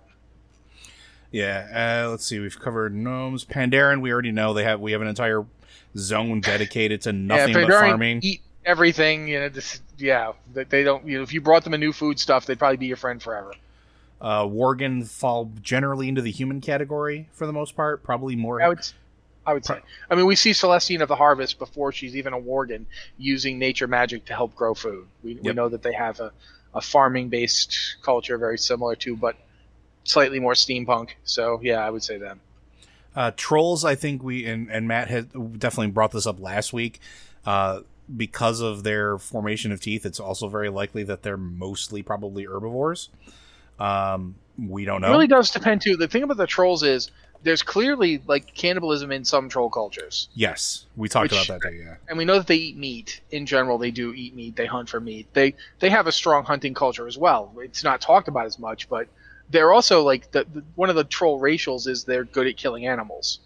Yeah, uh, let's see. We've covered gnomes. Pandaren, we already know they have. We have an entire zone dedicated to nothing yeah, but farming. Eat everything. You know, this, yeah. They don't. You know, if you brought them a new food stuff, they'd probably be your friend forever. Uh, Worgen fall generally into the human category for the most part. Probably more. I would, I would say. I mean, we see Celestine of the Harvest before she's even a Worgen using nature magic to help grow food. We, yep. we know that they have a, a farming-based culture very similar to, but slightly more steampunk. So, yeah, I would say them. Uh, trolls, I think we, and, and Matt had definitely brought this up last week. Uh, because of their formation of teeth, it's also very likely that they're mostly probably herbivores. Um, we don't know. It really does depend too. The thing about the trolls is there's clearly like cannibalism in some troll cultures. Yes, we talked which, about that too. Yeah, and we know that they eat meat. In general, they do eat meat. They hunt for meat. They they have a strong hunting culture as well. It's not talked about as much, but they're also like the, the one of the troll racials is they're good at killing animals.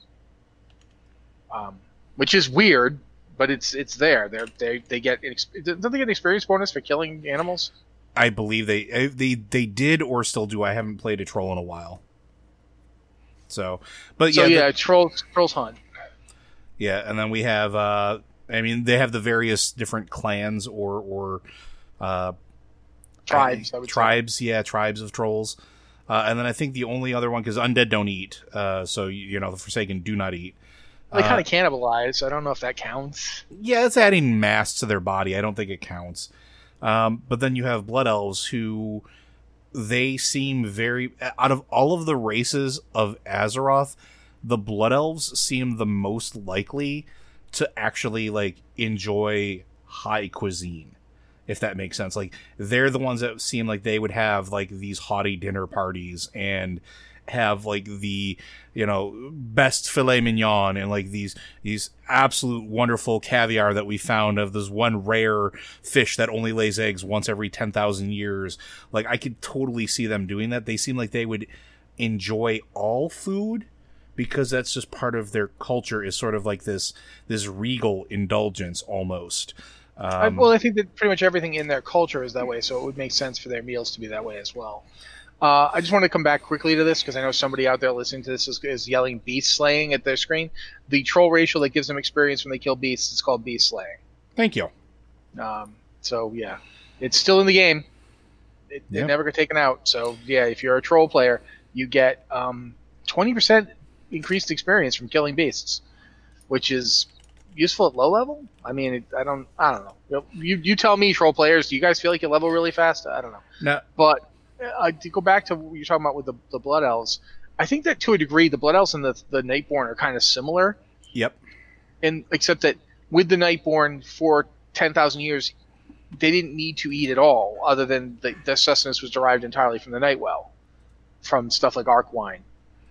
Um, which is weird, but it's it's there. They're, they they get don't they get an experience bonus for killing animals? I believe they they they did or still do. I haven't played a troll in a while. So, but so yeah, yeah, the, trolls trolls hunt. Yeah, and then we have. Uh, I mean, they have the various different clans or or uh, tribes. I, I would tribes, say. yeah, tribes of trolls. Uh, and then I think the only other one because undead don't eat. Uh, so you know the Forsaken do not eat. They kind of uh, cannibalize. I don't know if that counts. Yeah, it's adding mass to their body. I don't think it counts. Um, but then you have Blood Elves who they seem very out of all of the races of Azeroth, the Blood Elves seem the most likely to actually like enjoy high cuisine if that makes sense. Like, they're the ones that seem like they would have like these haughty dinner parties and have like the, you know, best filet mignon and like these these absolute wonderful caviar that we found of this one rare fish that only lays eggs once every ten thousand years. Like, I could totally see them doing that. They seem like they would enjoy all food, because that's just part of their culture, is sort of like this this regal indulgence almost. Um, I, well, I think that pretty much everything in their culture is that way, so it would make sense for their meals to be that way as well. Uh, I just want to come back quickly to this, because I know somebody out there listening to this is, is yelling beast slaying at their screen. The troll racial that gives them experience when they kill beasts is called beast slaying. Thank you. Um, so, yeah. It's still in the game. It, Yep. it never got taken out. So, yeah, if you're a troll player, you get um, twenty percent increased experience from killing beasts, which is useful at low level. I mean, it, I don't, I don't know. You you tell me, troll players. Do you guys feel like you level really fast? I don't know. No. But uh, to go back to what you're talking about with the, the Blood Elves, I think that to a degree, the Blood Elves and the the Nightborn are kind of similar. Yep. And except that with the Nightborn for ten thousand years, they didn't need to eat at all, other than the, the sustenance was derived entirely from the Nightwell, from stuff like Arc Wine.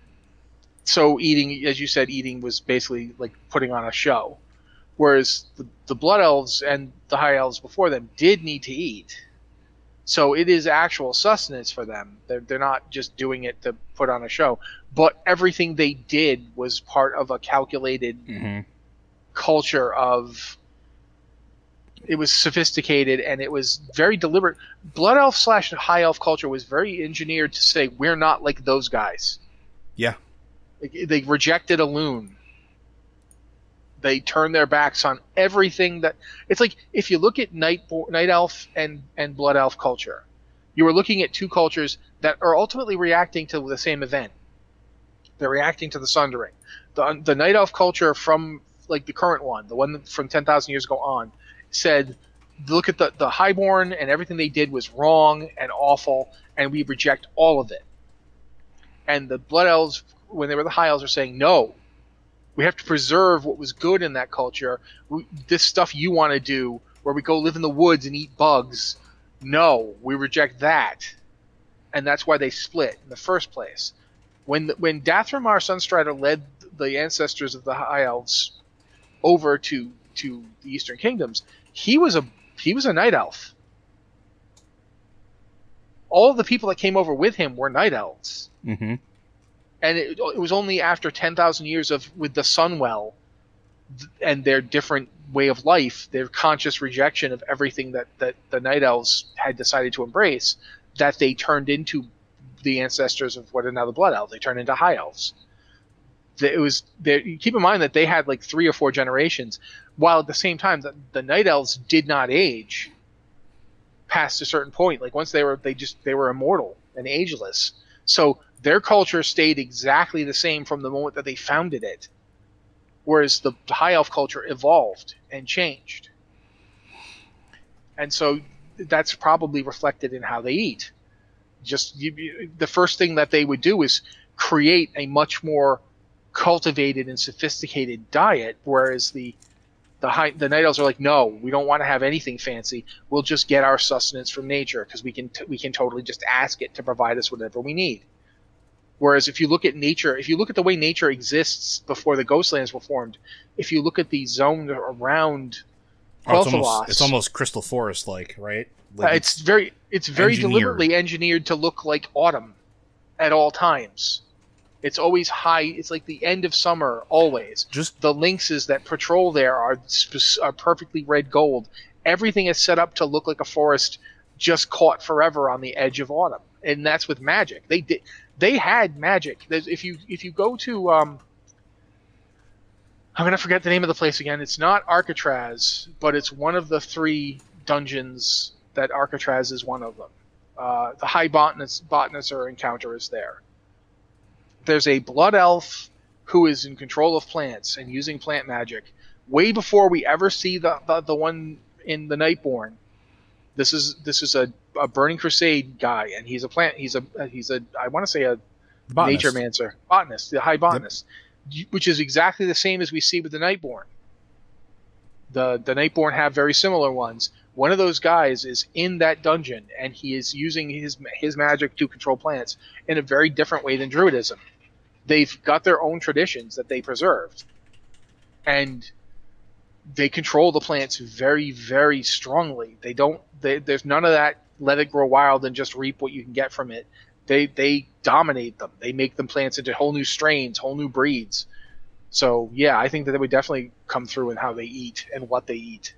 So eating, as you said, eating was basically like putting on a show. Whereas the, the Blood Elves and the High Elves before them did need to eat. So it is actual sustenance for them. They're, they're not just doing it to put on a show. But everything they did was part of a calculated Mm-hmm. culture of... It was sophisticated, and it was very deliberate. Blood Elf slash High Elf culture was very engineered to say, we're not like those guys. Yeah. They, they rejected a loon. They turned their backs on everything that... It's like, if you look at Night, Night Elf and, and Blood Elf culture, you are looking at two cultures that are ultimately reacting to the same event. They're reacting to the Sundering. The, the Night Elf culture from, like, the current one, the one from ten thousand years ago on, said, look at the, the Highborn, and everything they did was wrong and awful, and we reject all of it. And the Blood Elves, when they were the High Elves, are saying, no, we have to preserve what was good in that culture. We, this stuff you want to do, where we go live in the woods and eat bugs, no, we reject that. And that's why they split in the first place. When when Dathramar Sunstrider led the ancestors of the High Elves over to to the Eastern Kingdoms, he was a he was a Night Elf. All of the people that came over with him were Night Elves. Mm-hmm. And it, it was only after ten thousand years of with the Sunwell and their different way of life, their conscious rejection of everything that, that the Night Elves had decided to embrace, that they turned into the ancestors of what are now the Blood Elves. They turned into High Elves. It was they, keep in mind that they had like three or four generations, while at the same time the, the Night Elves did not age past a certain point. Like once they were they just they were immortal and ageless. So their culture stayed exactly the same from the moment that they founded it, whereas the High Elf culture evolved and changed. And so that's probably reflected in how they eat. Just you, the first thing that they would do is create a much more cultivated and sophisticated diet, whereas the the high, the Night Elves are like, no, we don't want to have anything fancy. We'll just get our sustenance from nature, because we can t- we can totally just ask it to provide us whatever we need. Whereas if you look at nature, if you look at the way nature exists before the Ghostlands were formed, if you look at the zone around Oh, it's, Quel'Thalas, almost, it's almost Crystal Forest like, right? Like uh, it's very it's very engineered. deliberately engineered to look like autumn at all times. It's always high. It's like the end of summer always. Just the lynxes that patrol there are sp- are perfectly red gold. Everything is set up to look like a forest just caught forever on the edge of autumn, and that's with magic. They did. They had magic. There's, if you if you go to um, I'm gonna forget the name of the place again. It's not Arcatraz, but it's one of the three dungeons that Arcatraz is one of them. Uh, the High Botanist, Botanist encounter is there. There's a blood elf who is in control of plants and using plant magic. Way before we ever see the the, the one in the Nightborn, this is this is a, a Burning Crusade guy, and he's a plant. He's a he's a I want to say a botanist. nature mancer, botanist, the High Botanist, yep. Which is exactly the same as we see with the Nightborn. The the Nightborn have very similar ones One of those guys is in that dungeon, and he is using his his magic to control plants in a very different way than Druidism. They've got their own traditions that they preserved, and they control the plants very, very strongly. They don't. They, there's none of that. Let it grow wild and just reap what you can get from it. They they dominate them. They make them plants into whole new strains, whole new breeds. So yeah, I think that they would definitely come through in how they eat and what they eat.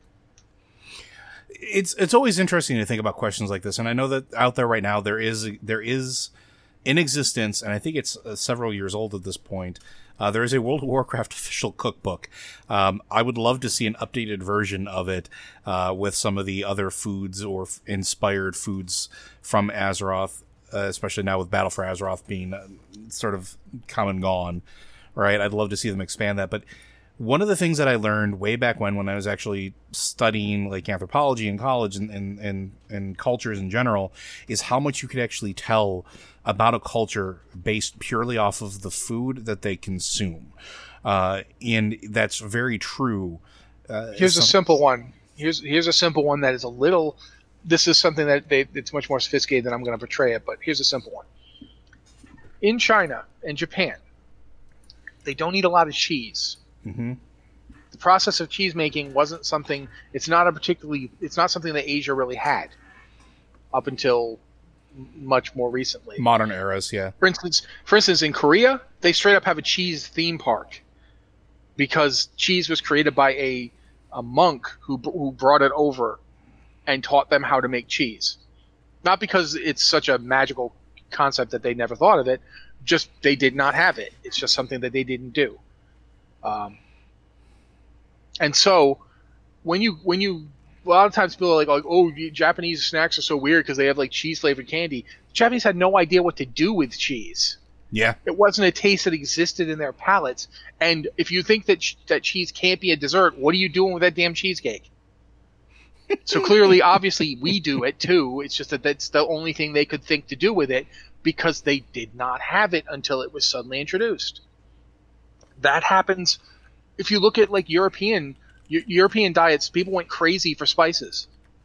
It's it's always interesting to think about questions like this, and I know that out there right now there is there is in existence, and I think it's uh, several years old at this point. Uh, there is a World of Warcraft official cookbook. Um, I would love to see an updated version of it uh, with some of the other foods or f- inspired foods from Azeroth, uh, especially now with Battle for Azeroth being uh, sort of come and gone. Right? I'd love to see them expand that, but one of the things that I learned way back when, when I was actually studying like anthropology in college and, and, and, and cultures in general, is how much you could actually tell about a culture based purely off of the food that they consume. Uh, and that's very true. Uh, here's some- a simple one. Here's, here's a simple one that is a little, this is something that they, it's much more sophisticated than I'm going to portray it, but here's a simple one. In China and Japan, they don't eat a lot of cheese. Mm-hmm. The process of cheese making wasn't something. It's not a particularly. It's not something that Asia really had up until much more recently. Modern eras, yeah. For instance, for instance, in Korea, they straight up have a cheese theme park because cheese was created by a a monk who who brought it over and taught them how to make cheese. Not because it's such a magical concept that they never thought of it. Just they did not have it. It's just something that they didn't do. Um, and so when you when you a lot of times people are like, like oh, Japanese snacks are so weird because they have like cheese flavored candy. The Japanese had no idea what to do with cheese. Yeah, it wasn't a taste that existed in their palates. And if you think that ch- that cheese can't be a dessert, what are you doing with that damn cheesecake? So clearly, obviously, we do it too. It's just that that's the only thing they could think to do with it because they did not have it until it was suddenly introduced. That happens if you look at like European European diets. People went crazy for spices.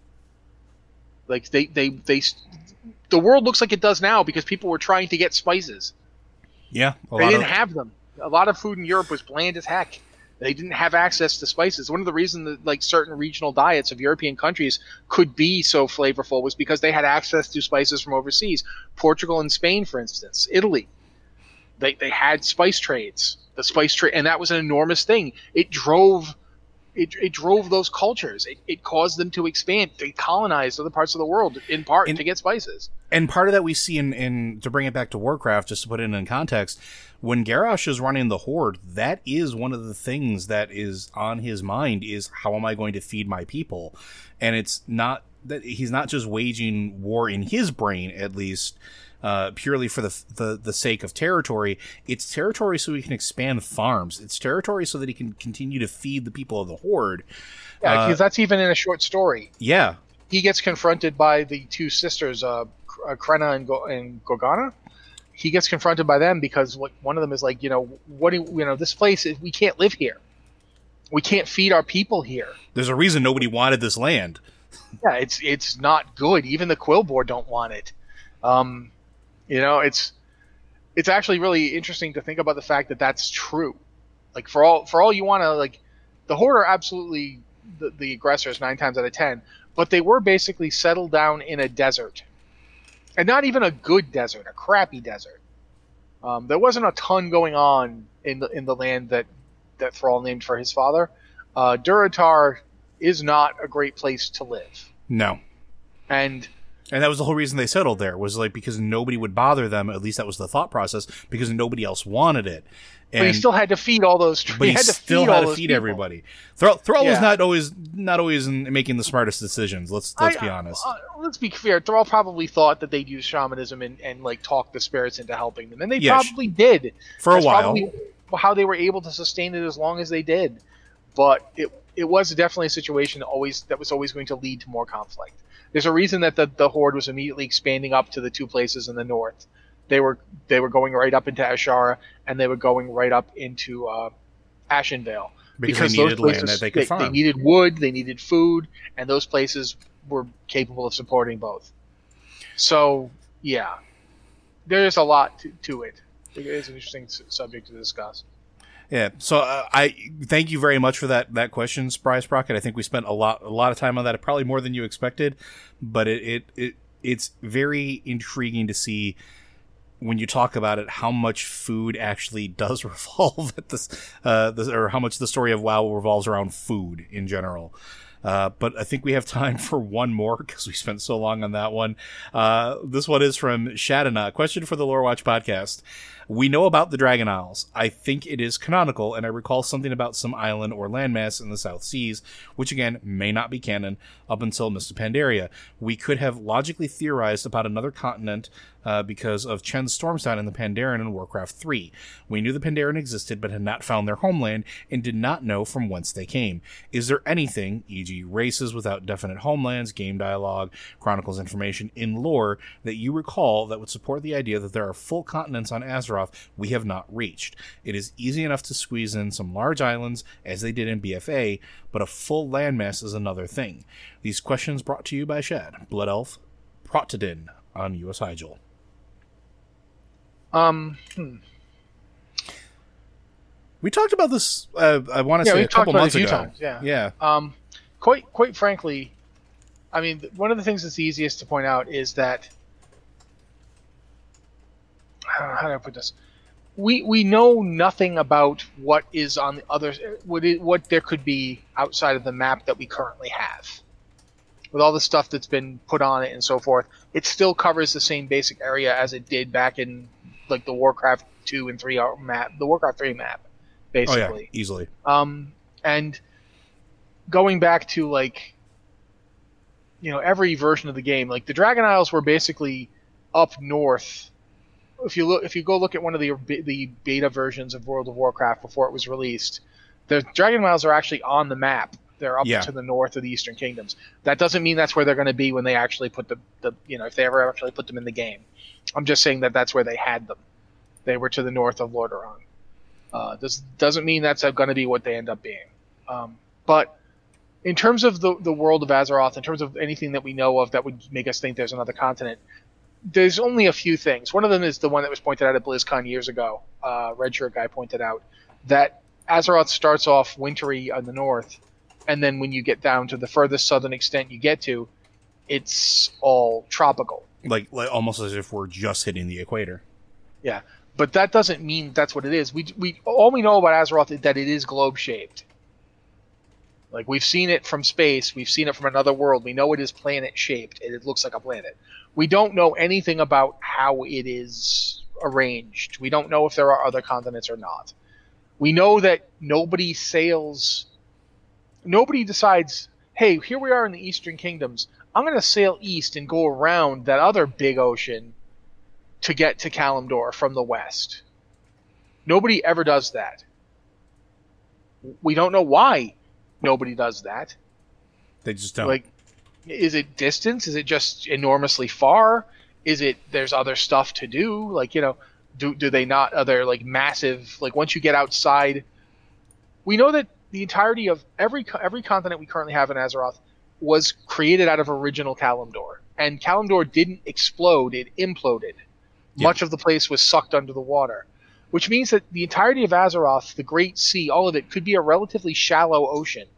Like they, they, they, the world looks like it does now because people were trying to get spices. Yeah, they didn't of... have them. A lot of food in Europe was bland as heck. They didn't have access to spices. One of the reasons that like certain regional diets of European countries could be so flavorful was because they had access to spices from overseas. Portugal and Spain, for instance, Italy, they they had spice trades. The spice trade, and that was an enormous thing. It drove, it, it drove those cultures. It, it caused them to expand. They colonized other parts of the world in part and, to get spices. And part of that we see in, in to bring it back to Warcraft, just to put it in context, when Garrosh is running the Horde, that is one of the things that is on his mind is how am I going to feed my people? And it's not that he's not just waging war in his brain, at least. Uh, purely for the, the the sake of territory. It's territory so he can expand farms. It's territory so that he can continue to feed the people of the Horde. Yeah, uh, because that's even in a short story. Yeah. He gets confronted by the two sisters, uh, Krenna and, Go- and Gorgana. He gets confronted by them because one of them is like, you know, what do you, you know, this place, we can't live here. We can't feed our people here. There's a reason nobody wanted this land. Yeah, it's it's not good. Even the Quill Board don't want it. Um... You know, it's it's actually really interesting to think about the fact that that's true. Like for all for all you want to like, the Horde are absolutely the, the aggressors nine times out of ten, but they were basically settled down in a desert, and not even a good desert, a crappy desert. Um, there wasn't a ton going on in the in the land that that Thrall named for his father. Uh, Durotar is not a great place to live. No, and. And that was the whole reason they settled there, was like because nobody would bother them. At least that was the thought process, because nobody else wanted it. And, but he still had to feed all those. But he, he had to still feed had all to feed people. everybody. Thrall, Thrall yeah. was not always not always in making the smartest decisions. Let's let's I, be honest. Uh, let's be fair. Thrall probably thought that they'd use shamanism and, and like talk the spirits into helping them, and they yeah, probably did for That's a while. Probably how they were able to sustain it as long as they did, but it it was definitely a situation that always that was always going to lead to more conflict. There's a reason that the, the Horde was immediately expanding up to the two places in the north. They were they were going right up into Ashara, and they were going right up into uh, Ashenvale. because, because they needed those places, land that they could they, farm. They needed wood, they needed food, and those places were capable of supporting both. So, yeah, there's a lot to, to it. It is an interesting s- subject to discuss. Yeah, so uh, I thank you very much for that that question, Spry Sprocket. I think we spent a lot a lot of time on that, probably more than you expected, but it it, it it's very intriguing to see when you talk about it how much food actually does revolve at this, uh, this or how much the story of WoW revolves around food in general. Uh, but I think we have time for one more because we spent so long on that one. Uh, this one is from Shadana. Question for the Lore Watch podcast. We know about the Dragon Isles. I think it is canonical, and I recall something about some island or landmass in the South Seas, which again may not be canon up until Mists of Pandaria. We could have logically theorized about another continent uh, because of Chen's Stormside and the Pandaren in Warcraft three. We knew the Pandaren existed, but had not found their homeland and did not know from whence they came. Is there anything, for example races without definite homelands, game dialogue, chronicles information in lore, that you recall that would support the idea that there are full continents on Azeroth we have not reached? It is easy enough to squeeze in some large islands, as they did in B F A, but a full landmass is another thing. These questions brought to you by Shad, Blood Elf, Protodin on U S Hyjal. Um, hmm. We talked about this, uh, I want to yeah, say, we a couple talked about months it a few ago. times. Yeah. Yeah. Um, quite quite frankly, I mean, one of the things that's easiest to point out is that how do I put this? We we know nothing about what is on the other what it, what there could be outside of the map that we currently have. With all the stuff that's been put on it and so forth, it still covers the same basic area as it did back in like the Warcraft two and three map, the Warcraft three map, basically. Oh yeah, easily. Um, and going back to like, you know, every version of the game, like the Dragon Isles were basically up north. If you look, if you go look at one of the the beta versions of World of Warcraft before it was released, the Dragon Isles are actually on the map. They're up Yeah. to the north of the Eastern Kingdoms. That doesn't mean that's where they're going to be when they actually put the, the, you know, if they ever actually put them in the game. I'm just saying that that's where they had them. They were to the north of Lordaeron. Uh, this doesn't mean that's going to be what they end up being. Um, but in terms of the the world of Azeroth, in terms of anything that we know of that would make us think there's another continent, there's only a few things. One of them is the one that was pointed out at BlizzCon years ago. Uh, Redshirt guy pointed out that Azeroth starts off wintry on the north, and then when you get down to the furthest southern extent you get to, it's all tropical. Like, like almost as if we're just hitting the equator. Yeah, but that doesn't mean that's what it is. We we all we know about Azeroth is that it is globe shaped. Like we've seen it from space, we've seen it from another world. We know it is planet shaped, and it looks like a planet. We don't know anything about how it is arranged. We don't know if there are other continents or not. We know that nobody sails. Nobody decides, hey, here we are in the Eastern Kingdoms. I'm going to sail east and go around that other big ocean to get to Kalimdor from the west. Nobody ever does that. We don't know why nobody does that. They just don't. Like, is it distance? Is it just enormously far? Is it there's other stuff to do? Like, you know, do do they not? Are there like massive? Like once you get outside, we know that the entirety of every every continent we currently have in Azeroth was created out of original Kalimdor, and Kalimdor didn't explode; it imploded. Yeah. Much of the place was sucked under the water, which means that the entirety of Azeroth, the Great Sea, all of it, could be a relatively shallow ocean.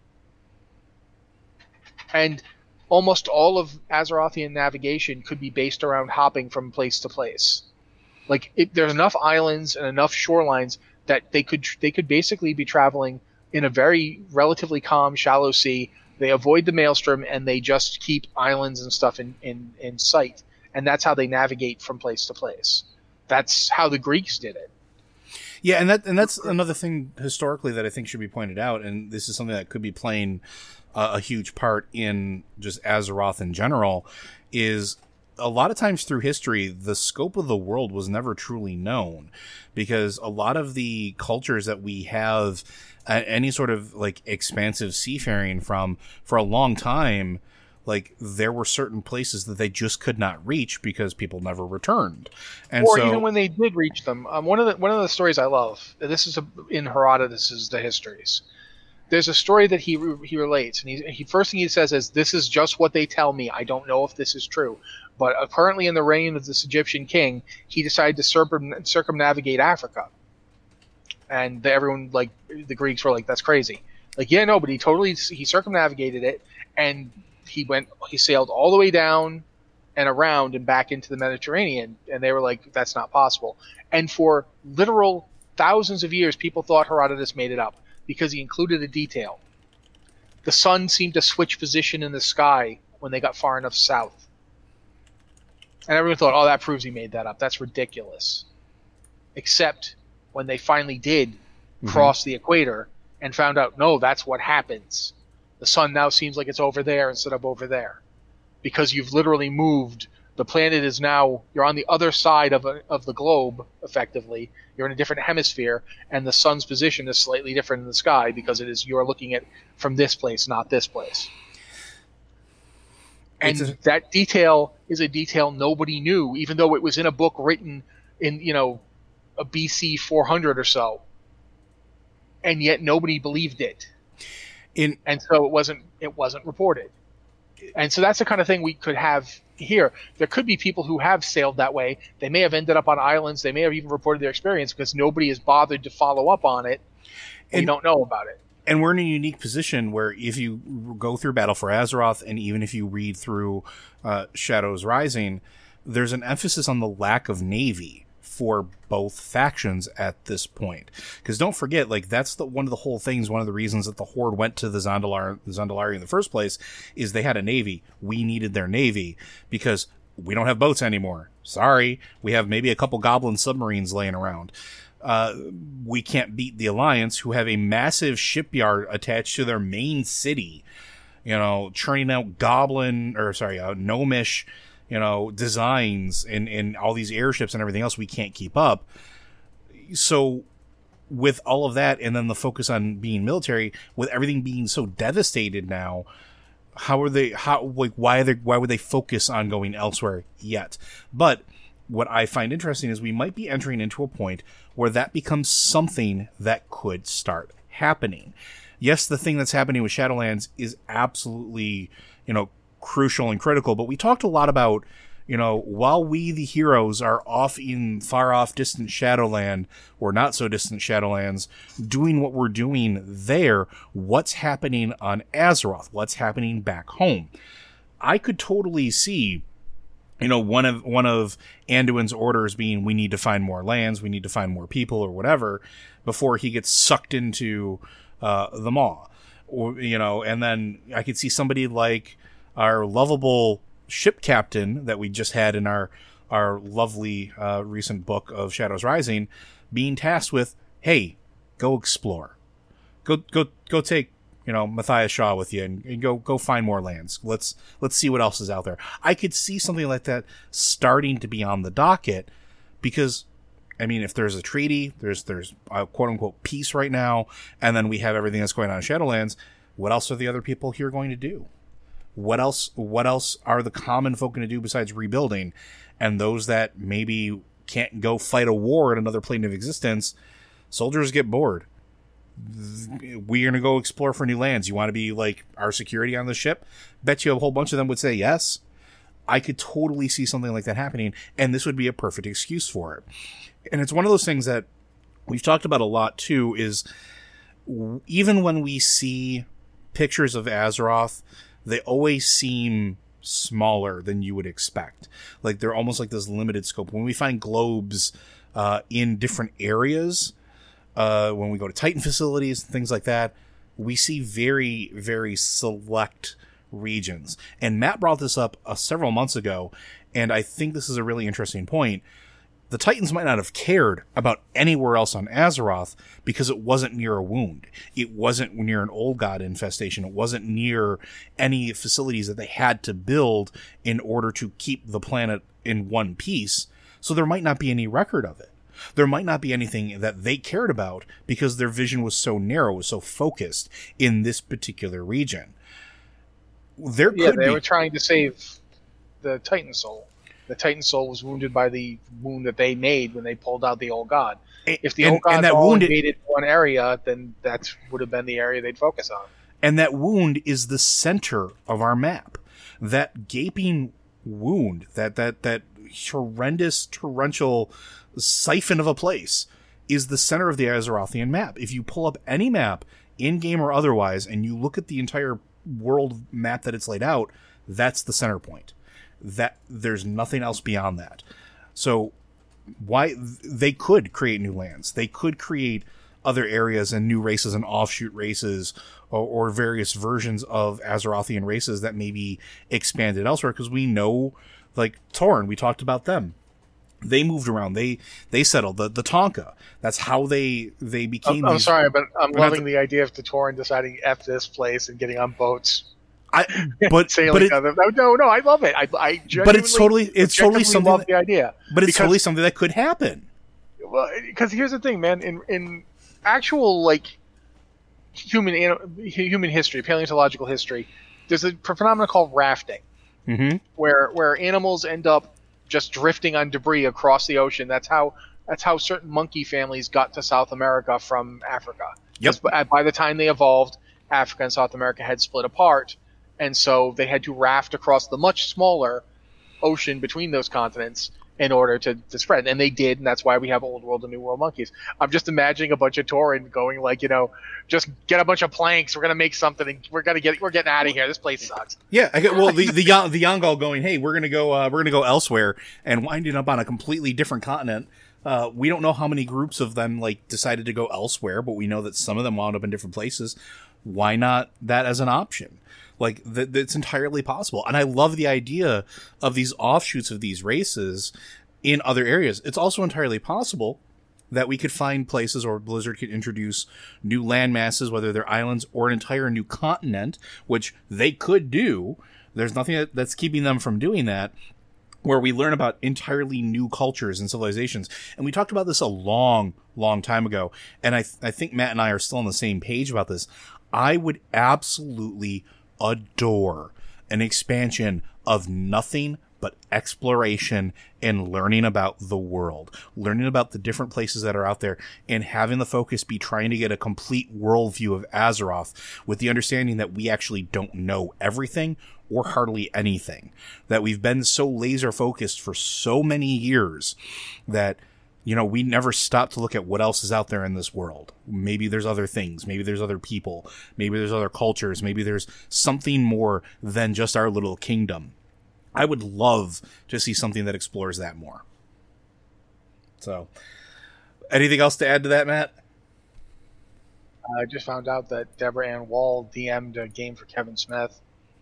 And almost all of Azerothian navigation could be based around hopping from place to place. Like it, there's enough islands and enough shorelines that they could they could basically be traveling in a very relatively calm, shallow sea. They avoid the maelstrom and they just keep islands and stuff in, in, in sight. And that's how they navigate from place to place. That's how the Greeks did it. Yeah, and that and that's another thing historically that I think should be pointed out, and this is something that could be playing uh, a huge part in just Azeroth in general, is a lot of times through history, the scope of the world was never truly known, because a lot of the cultures that we have uh, any sort of like expansive seafaring from for a long time, like there were certain places that they just could not reach because people never returned. And or so, even when they did reach them. Um, one of the one of the stories I love, this is a, in Herodotus, is the histories. there's a story that he he relates, and he, he first thing he says is, "This is just what they tell me. I don't know if this is true." But apparently, in the reign of this Egyptian king, he decided to circum, circumnavigate Africa, and the, everyone like the Greeks were like, "That's crazy." Like, yeah, no, but he totally he circumnavigated it, and he went he sailed all the way down and around and back into the Mediterranean, and they were like, "That's not possible." And for literal thousands of years, people thought Herodotus made it up, because he included a detail. The sun seemed to switch position in the sky when they got far enough south. And everyone thought, oh, that proves he made that up. That's ridiculous. Except when they finally did mm-hmm. cross the equator and found out, no, that's what happens. The sun now seems like it's over there instead of over there. Because you've literally moved. The planet is now, you're on the other side of a, of the globe, effectively. You're in a different hemisphere, and the sun's position is slightly different in the sky because it is you're looking at from this place, not this place. And a, that detail is a detail nobody knew, even though it was in a book written in, you know, a B C four hundred or so. And yet nobody believed it. In, and so it wasn't it wasn't reported. And so that's the kind of thing we could have here. There could be people who have sailed that way. They may have ended up on islands. They may have even reported their experience because nobody has bothered to follow up on it. And we don't know about it. And we're in a unique position where if you go through Battle for Azeroth, and even if you read through uh, Shadows Rising, there's an emphasis on the lack of navy for both factions at this point. Because don't forget, like, that's the one of the whole things, one of the reasons that the Horde went to the Zandalar, the Zandalari in the first place, is they had a navy. We needed their navy because we don't have boats anymore. Sorry. We have maybe a couple goblin submarines laying around. Uh, we can't beat the Alliance, who have a massive shipyard attached to their main city, you know, churning out goblin, or sorry, uh, gnomish, you know, designs and, and all these airships and everything else. We can't keep up. So with all of that, and then the focus on being military, with everything being so devastated now, how are they, how, like, why are they, why would they focus on going elsewhere yet? But what I find interesting is we might be entering into a point where that becomes something that could start happening. Yes, the thing that's happening with Shadowlands is absolutely, you know, crucial and critical, but we talked a lot about, you know, while we, the heroes, are off in far off distant Shadowland, or not so distant Shadowlands, doing what we're doing there, what's happening on Azeroth? What's happening back home? I could totally see, you know, one of one of Anduin's orders being, we need to find more lands, we need to find more people, or whatever, before he gets sucked into uh, the Maw. Or, you know, and then I could see somebody like our lovable ship captain that we just had in our our lovely uh, recent book of Shadows Rising being tasked with, hey, go explore, go go go take, you know, Matthias Shaw with you, and, and go go find more lands. Let's let's see what else is out there. I could see something like that starting to be on the docket, because I mean, if there's a treaty, there's there's a quote unquote peace right now, and then we have everything that's going on in Shadowlands. What else are the other people here going to do? What else, what else are the common folk going to do besides rebuilding? And those that maybe can't go fight a war in another plane of existence, soldiers get bored. We're going to go explore for new lands. You want to be like our security on the ship? Bet you a whole bunch of them would say yes. I could totally see something like that happening, and this would be a perfect excuse for it. And it's one of those things that we've talked about a lot too, is even when we see pictures of Azeroth, they always seem smaller than you would expect. Like, they're almost like this limited scope. When we find globes uh, in different areas, uh, when we go to Titan facilities, things like that, we see very, very select regions. And Matt brought this up uh, several months ago, and I think this is a really interesting point. The Titans might not have cared about anywhere else on Azeroth because it wasn't near a wound. It wasn't near an old god infestation. It wasn't near any facilities that they had to build in order to keep the planet in one piece. So there might not be any record of it. There might not be anything that they cared about because their vision was so narrow, was so focused in this particular region. There yeah, could they be... were trying to save the Titan soul. The Titan soul was wounded by the wound that they made when they pulled out the old god. And, if the and, old gods that all wound invaded one area, then that would have been the area they'd focus on. And that wound is the center of our map. That gaping wound, that that that horrendous torrential siphon of a place, is the center of the Azerothian map. If you pull up any map, in-game or otherwise, and you look at the entire world map that it's laid out, that's the center point. That there's nothing else beyond that. So why they could create new lands. They could create other areas and new races and offshoot races or, or various versions of Azerothian races that may be expanded elsewhere, because we know, like Tauren, we talked about them. They moved around. They they settled the the Tonka. That's how they they became. I'm, I'm these, sorry, but I'm loving the, the idea of the Tauren deciding F this place and getting on boats. I but sailing but it, other, no, no, no, I love it. I, I but it's totally it's totally something. Love that, the idea, but it's because, totally something that could happen. Well, because here's the thing, man. In in actual like human human history, paleontological history, there's a phenomenon called rafting, mm-hmm. where where animals end up just drifting on debris across the ocean. That's how that's how certain monkey families got to South America from Africa. Yep. By, by the time they evolved, Africa and South America had split apart. And so they had to raft across the much smaller ocean between those continents in order to, to spread. And they did, and that's why we have Old World and New World monkeys. I'm just imagining a bunch of Tauren going like, you know, just get a bunch of planks. We're gonna make something, and we're gonna get we're getting out of here. This place sucks. Yeah, I get, well, the the the Yongal going, hey, we're gonna go, uh, we're gonna go elsewhere, and winding up on a completely different continent. Uh, we don't know how many groups of them like decided to go elsewhere, but we know that some of them wound up in different places. Why not that as an option? Like, th- it's entirely possible. And I love the idea of these offshoots of these races in other areas. It's also entirely possible that we could find places, or Blizzard could introduce new land masses, whether they're islands or an entire new continent, which they could do. There's nothing that, that's keeping them from doing that, where we learn about entirely new cultures and civilizations. And we talked about this a long, long time ago. And I, th- I think Matt and I are still on the same page about this. I would absolutely adore an expansion of nothing but exploration and learning about the world, learning about the different places that are out there, and having the focus be trying to get a complete worldview of Azeroth, with the understanding that we actually don't know everything or hardly anything, that we've been so laser focused for so many years that, you know, we never stop to look at what else is out there in this world. Maybe there's other things. Maybe there's other people. Maybe there's other cultures. Maybe there's something more than just our little kingdom. I would love to see something that explores that more. So, anything else to add to that, Matt? I just found out that Deborah Ann Wall D M'd a game for Kevin Smith.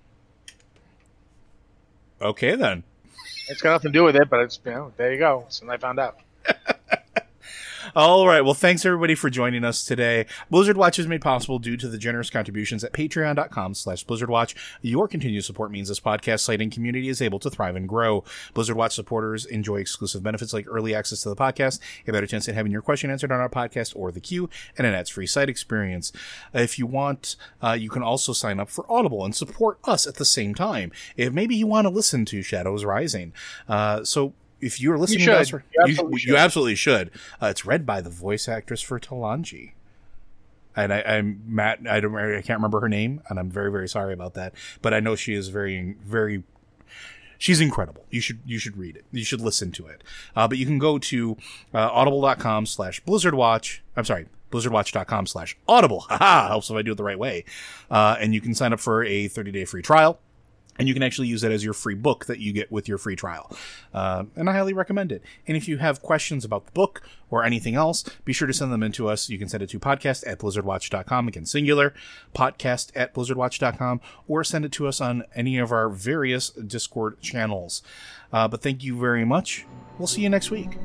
Okay, then. It's got nothing to do with it, but it's, you know, there you go. So I found out. All right. Well, thanks everybody for joining us today. Blizzard Watch is made possible due to the generous contributions at patreon.com slash Blizzard Watch. Your continued support means this podcast site and community is able to thrive and grow. Blizzard Watch supporters enjoy exclusive benefits like early access to the podcast, a better chance at having your question answered on our podcast or the queue, and an ads-free site experience. If you want, uh, you can also sign up for Audible and support us at the same time. If maybe you want to listen to Shadows Rising. Uh, so, If you're listening you to us, you you, absolutely, you absolutely should. Uh, it's read by the voice actress for Talanji. And I, I'm Matt, I don't, I can't remember her name, and I'm very, very sorry about that. But I know she is very, very, she's incredible. You should, you should read it. You should listen to it. Uh, but you can go to, uh, audible.com slash Blizzard Watch. I'm sorry, blizzardwatch.com slash audible. Haha, helps if I do it the right way. Uh, and you can sign up for a thirty day free trial. And you can actually use that as your free book that you get with your free trial. Uh, and I highly recommend it. And if you have questions about the book or anything else, be sure to send them in to us. You can send it to podcast at blizzardwatch dot com. Again, singular, podcast at blizzardwatch dot com, or send it to us on any of our various Discord channels. Uh, but thank you very much. We'll see you next week.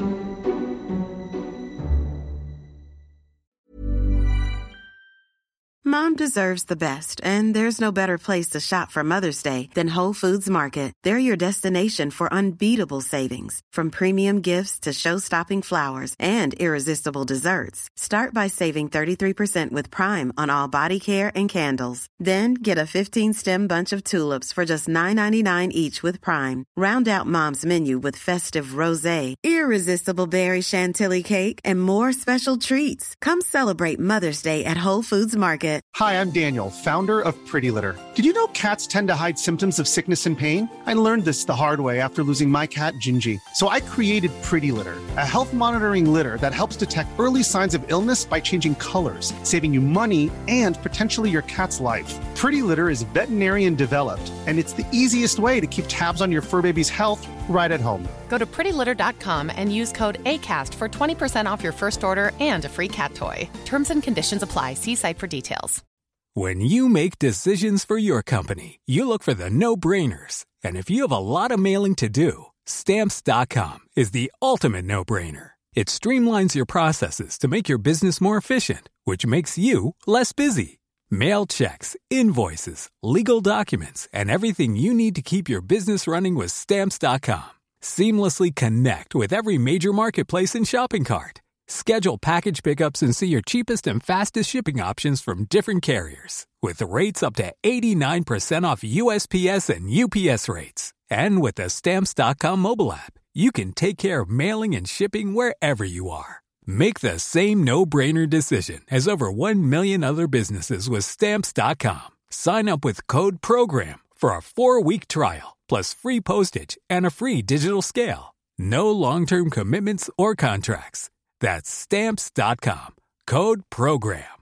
Mom deserves deserves the best, and there's no better place to shop for Mother's Day than Whole Foods Market. They're your destination for unbeatable savings, from premium gifts to show-stopping flowers and irresistible desserts. Start by saving thirty-three percent with Prime on all body care and candles. Then get a fifteen-stem bunch of tulips for just nine ninety-nine each with Prime. Round out Mom's menu with festive rosé, irresistible berry chantilly cake, and more special treats. Come celebrate Mother's Day at Whole Foods Market. Hi, I'm Daniel, founder of Pretty Litter. Did you know cats tend to hide symptoms of sickness and pain? I learned this the hard way after losing my cat, Gingy. So I created Pretty Litter, a health monitoring litter that helps detect early signs of illness by changing colors, saving you money and potentially your cat's life. Pretty Litter is veterinarian developed, and it's the easiest way to keep tabs on your fur baby's health right at home. Go to pretty litter dot com and use code ACAST for twenty percent off your first order and a free cat toy. Terms and conditions apply. See site for details. When you make decisions for your company, you look for the no-brainers. And if you have a lot of mailing to do, Stamps dot com is the ultimate no-brainer. It streamlines your processes to make your business more efficient, which makes you less busy. Mail checks, invoices, legal documents, and everything you need to keep your business running with Stamps dot com. Seamlessly connect with every major marketplace and shopping cart. Schedule package pickups and see your cheapest and fastest shipping options from different carriers, with rates up to eighty-nine percent off U S P S and U P S rates. And with the Stamps dot com mobile app, you can take care of mailing and shipping wherever you are. Make the same no-brainer decision as over one million other businesses with Stamps dot com. Sign up with code PROGRAM for a four-week trial, plus free postage and a free digital scale. No long-term commitments or contracts. That's Stamps dot com. Code PROGRAM.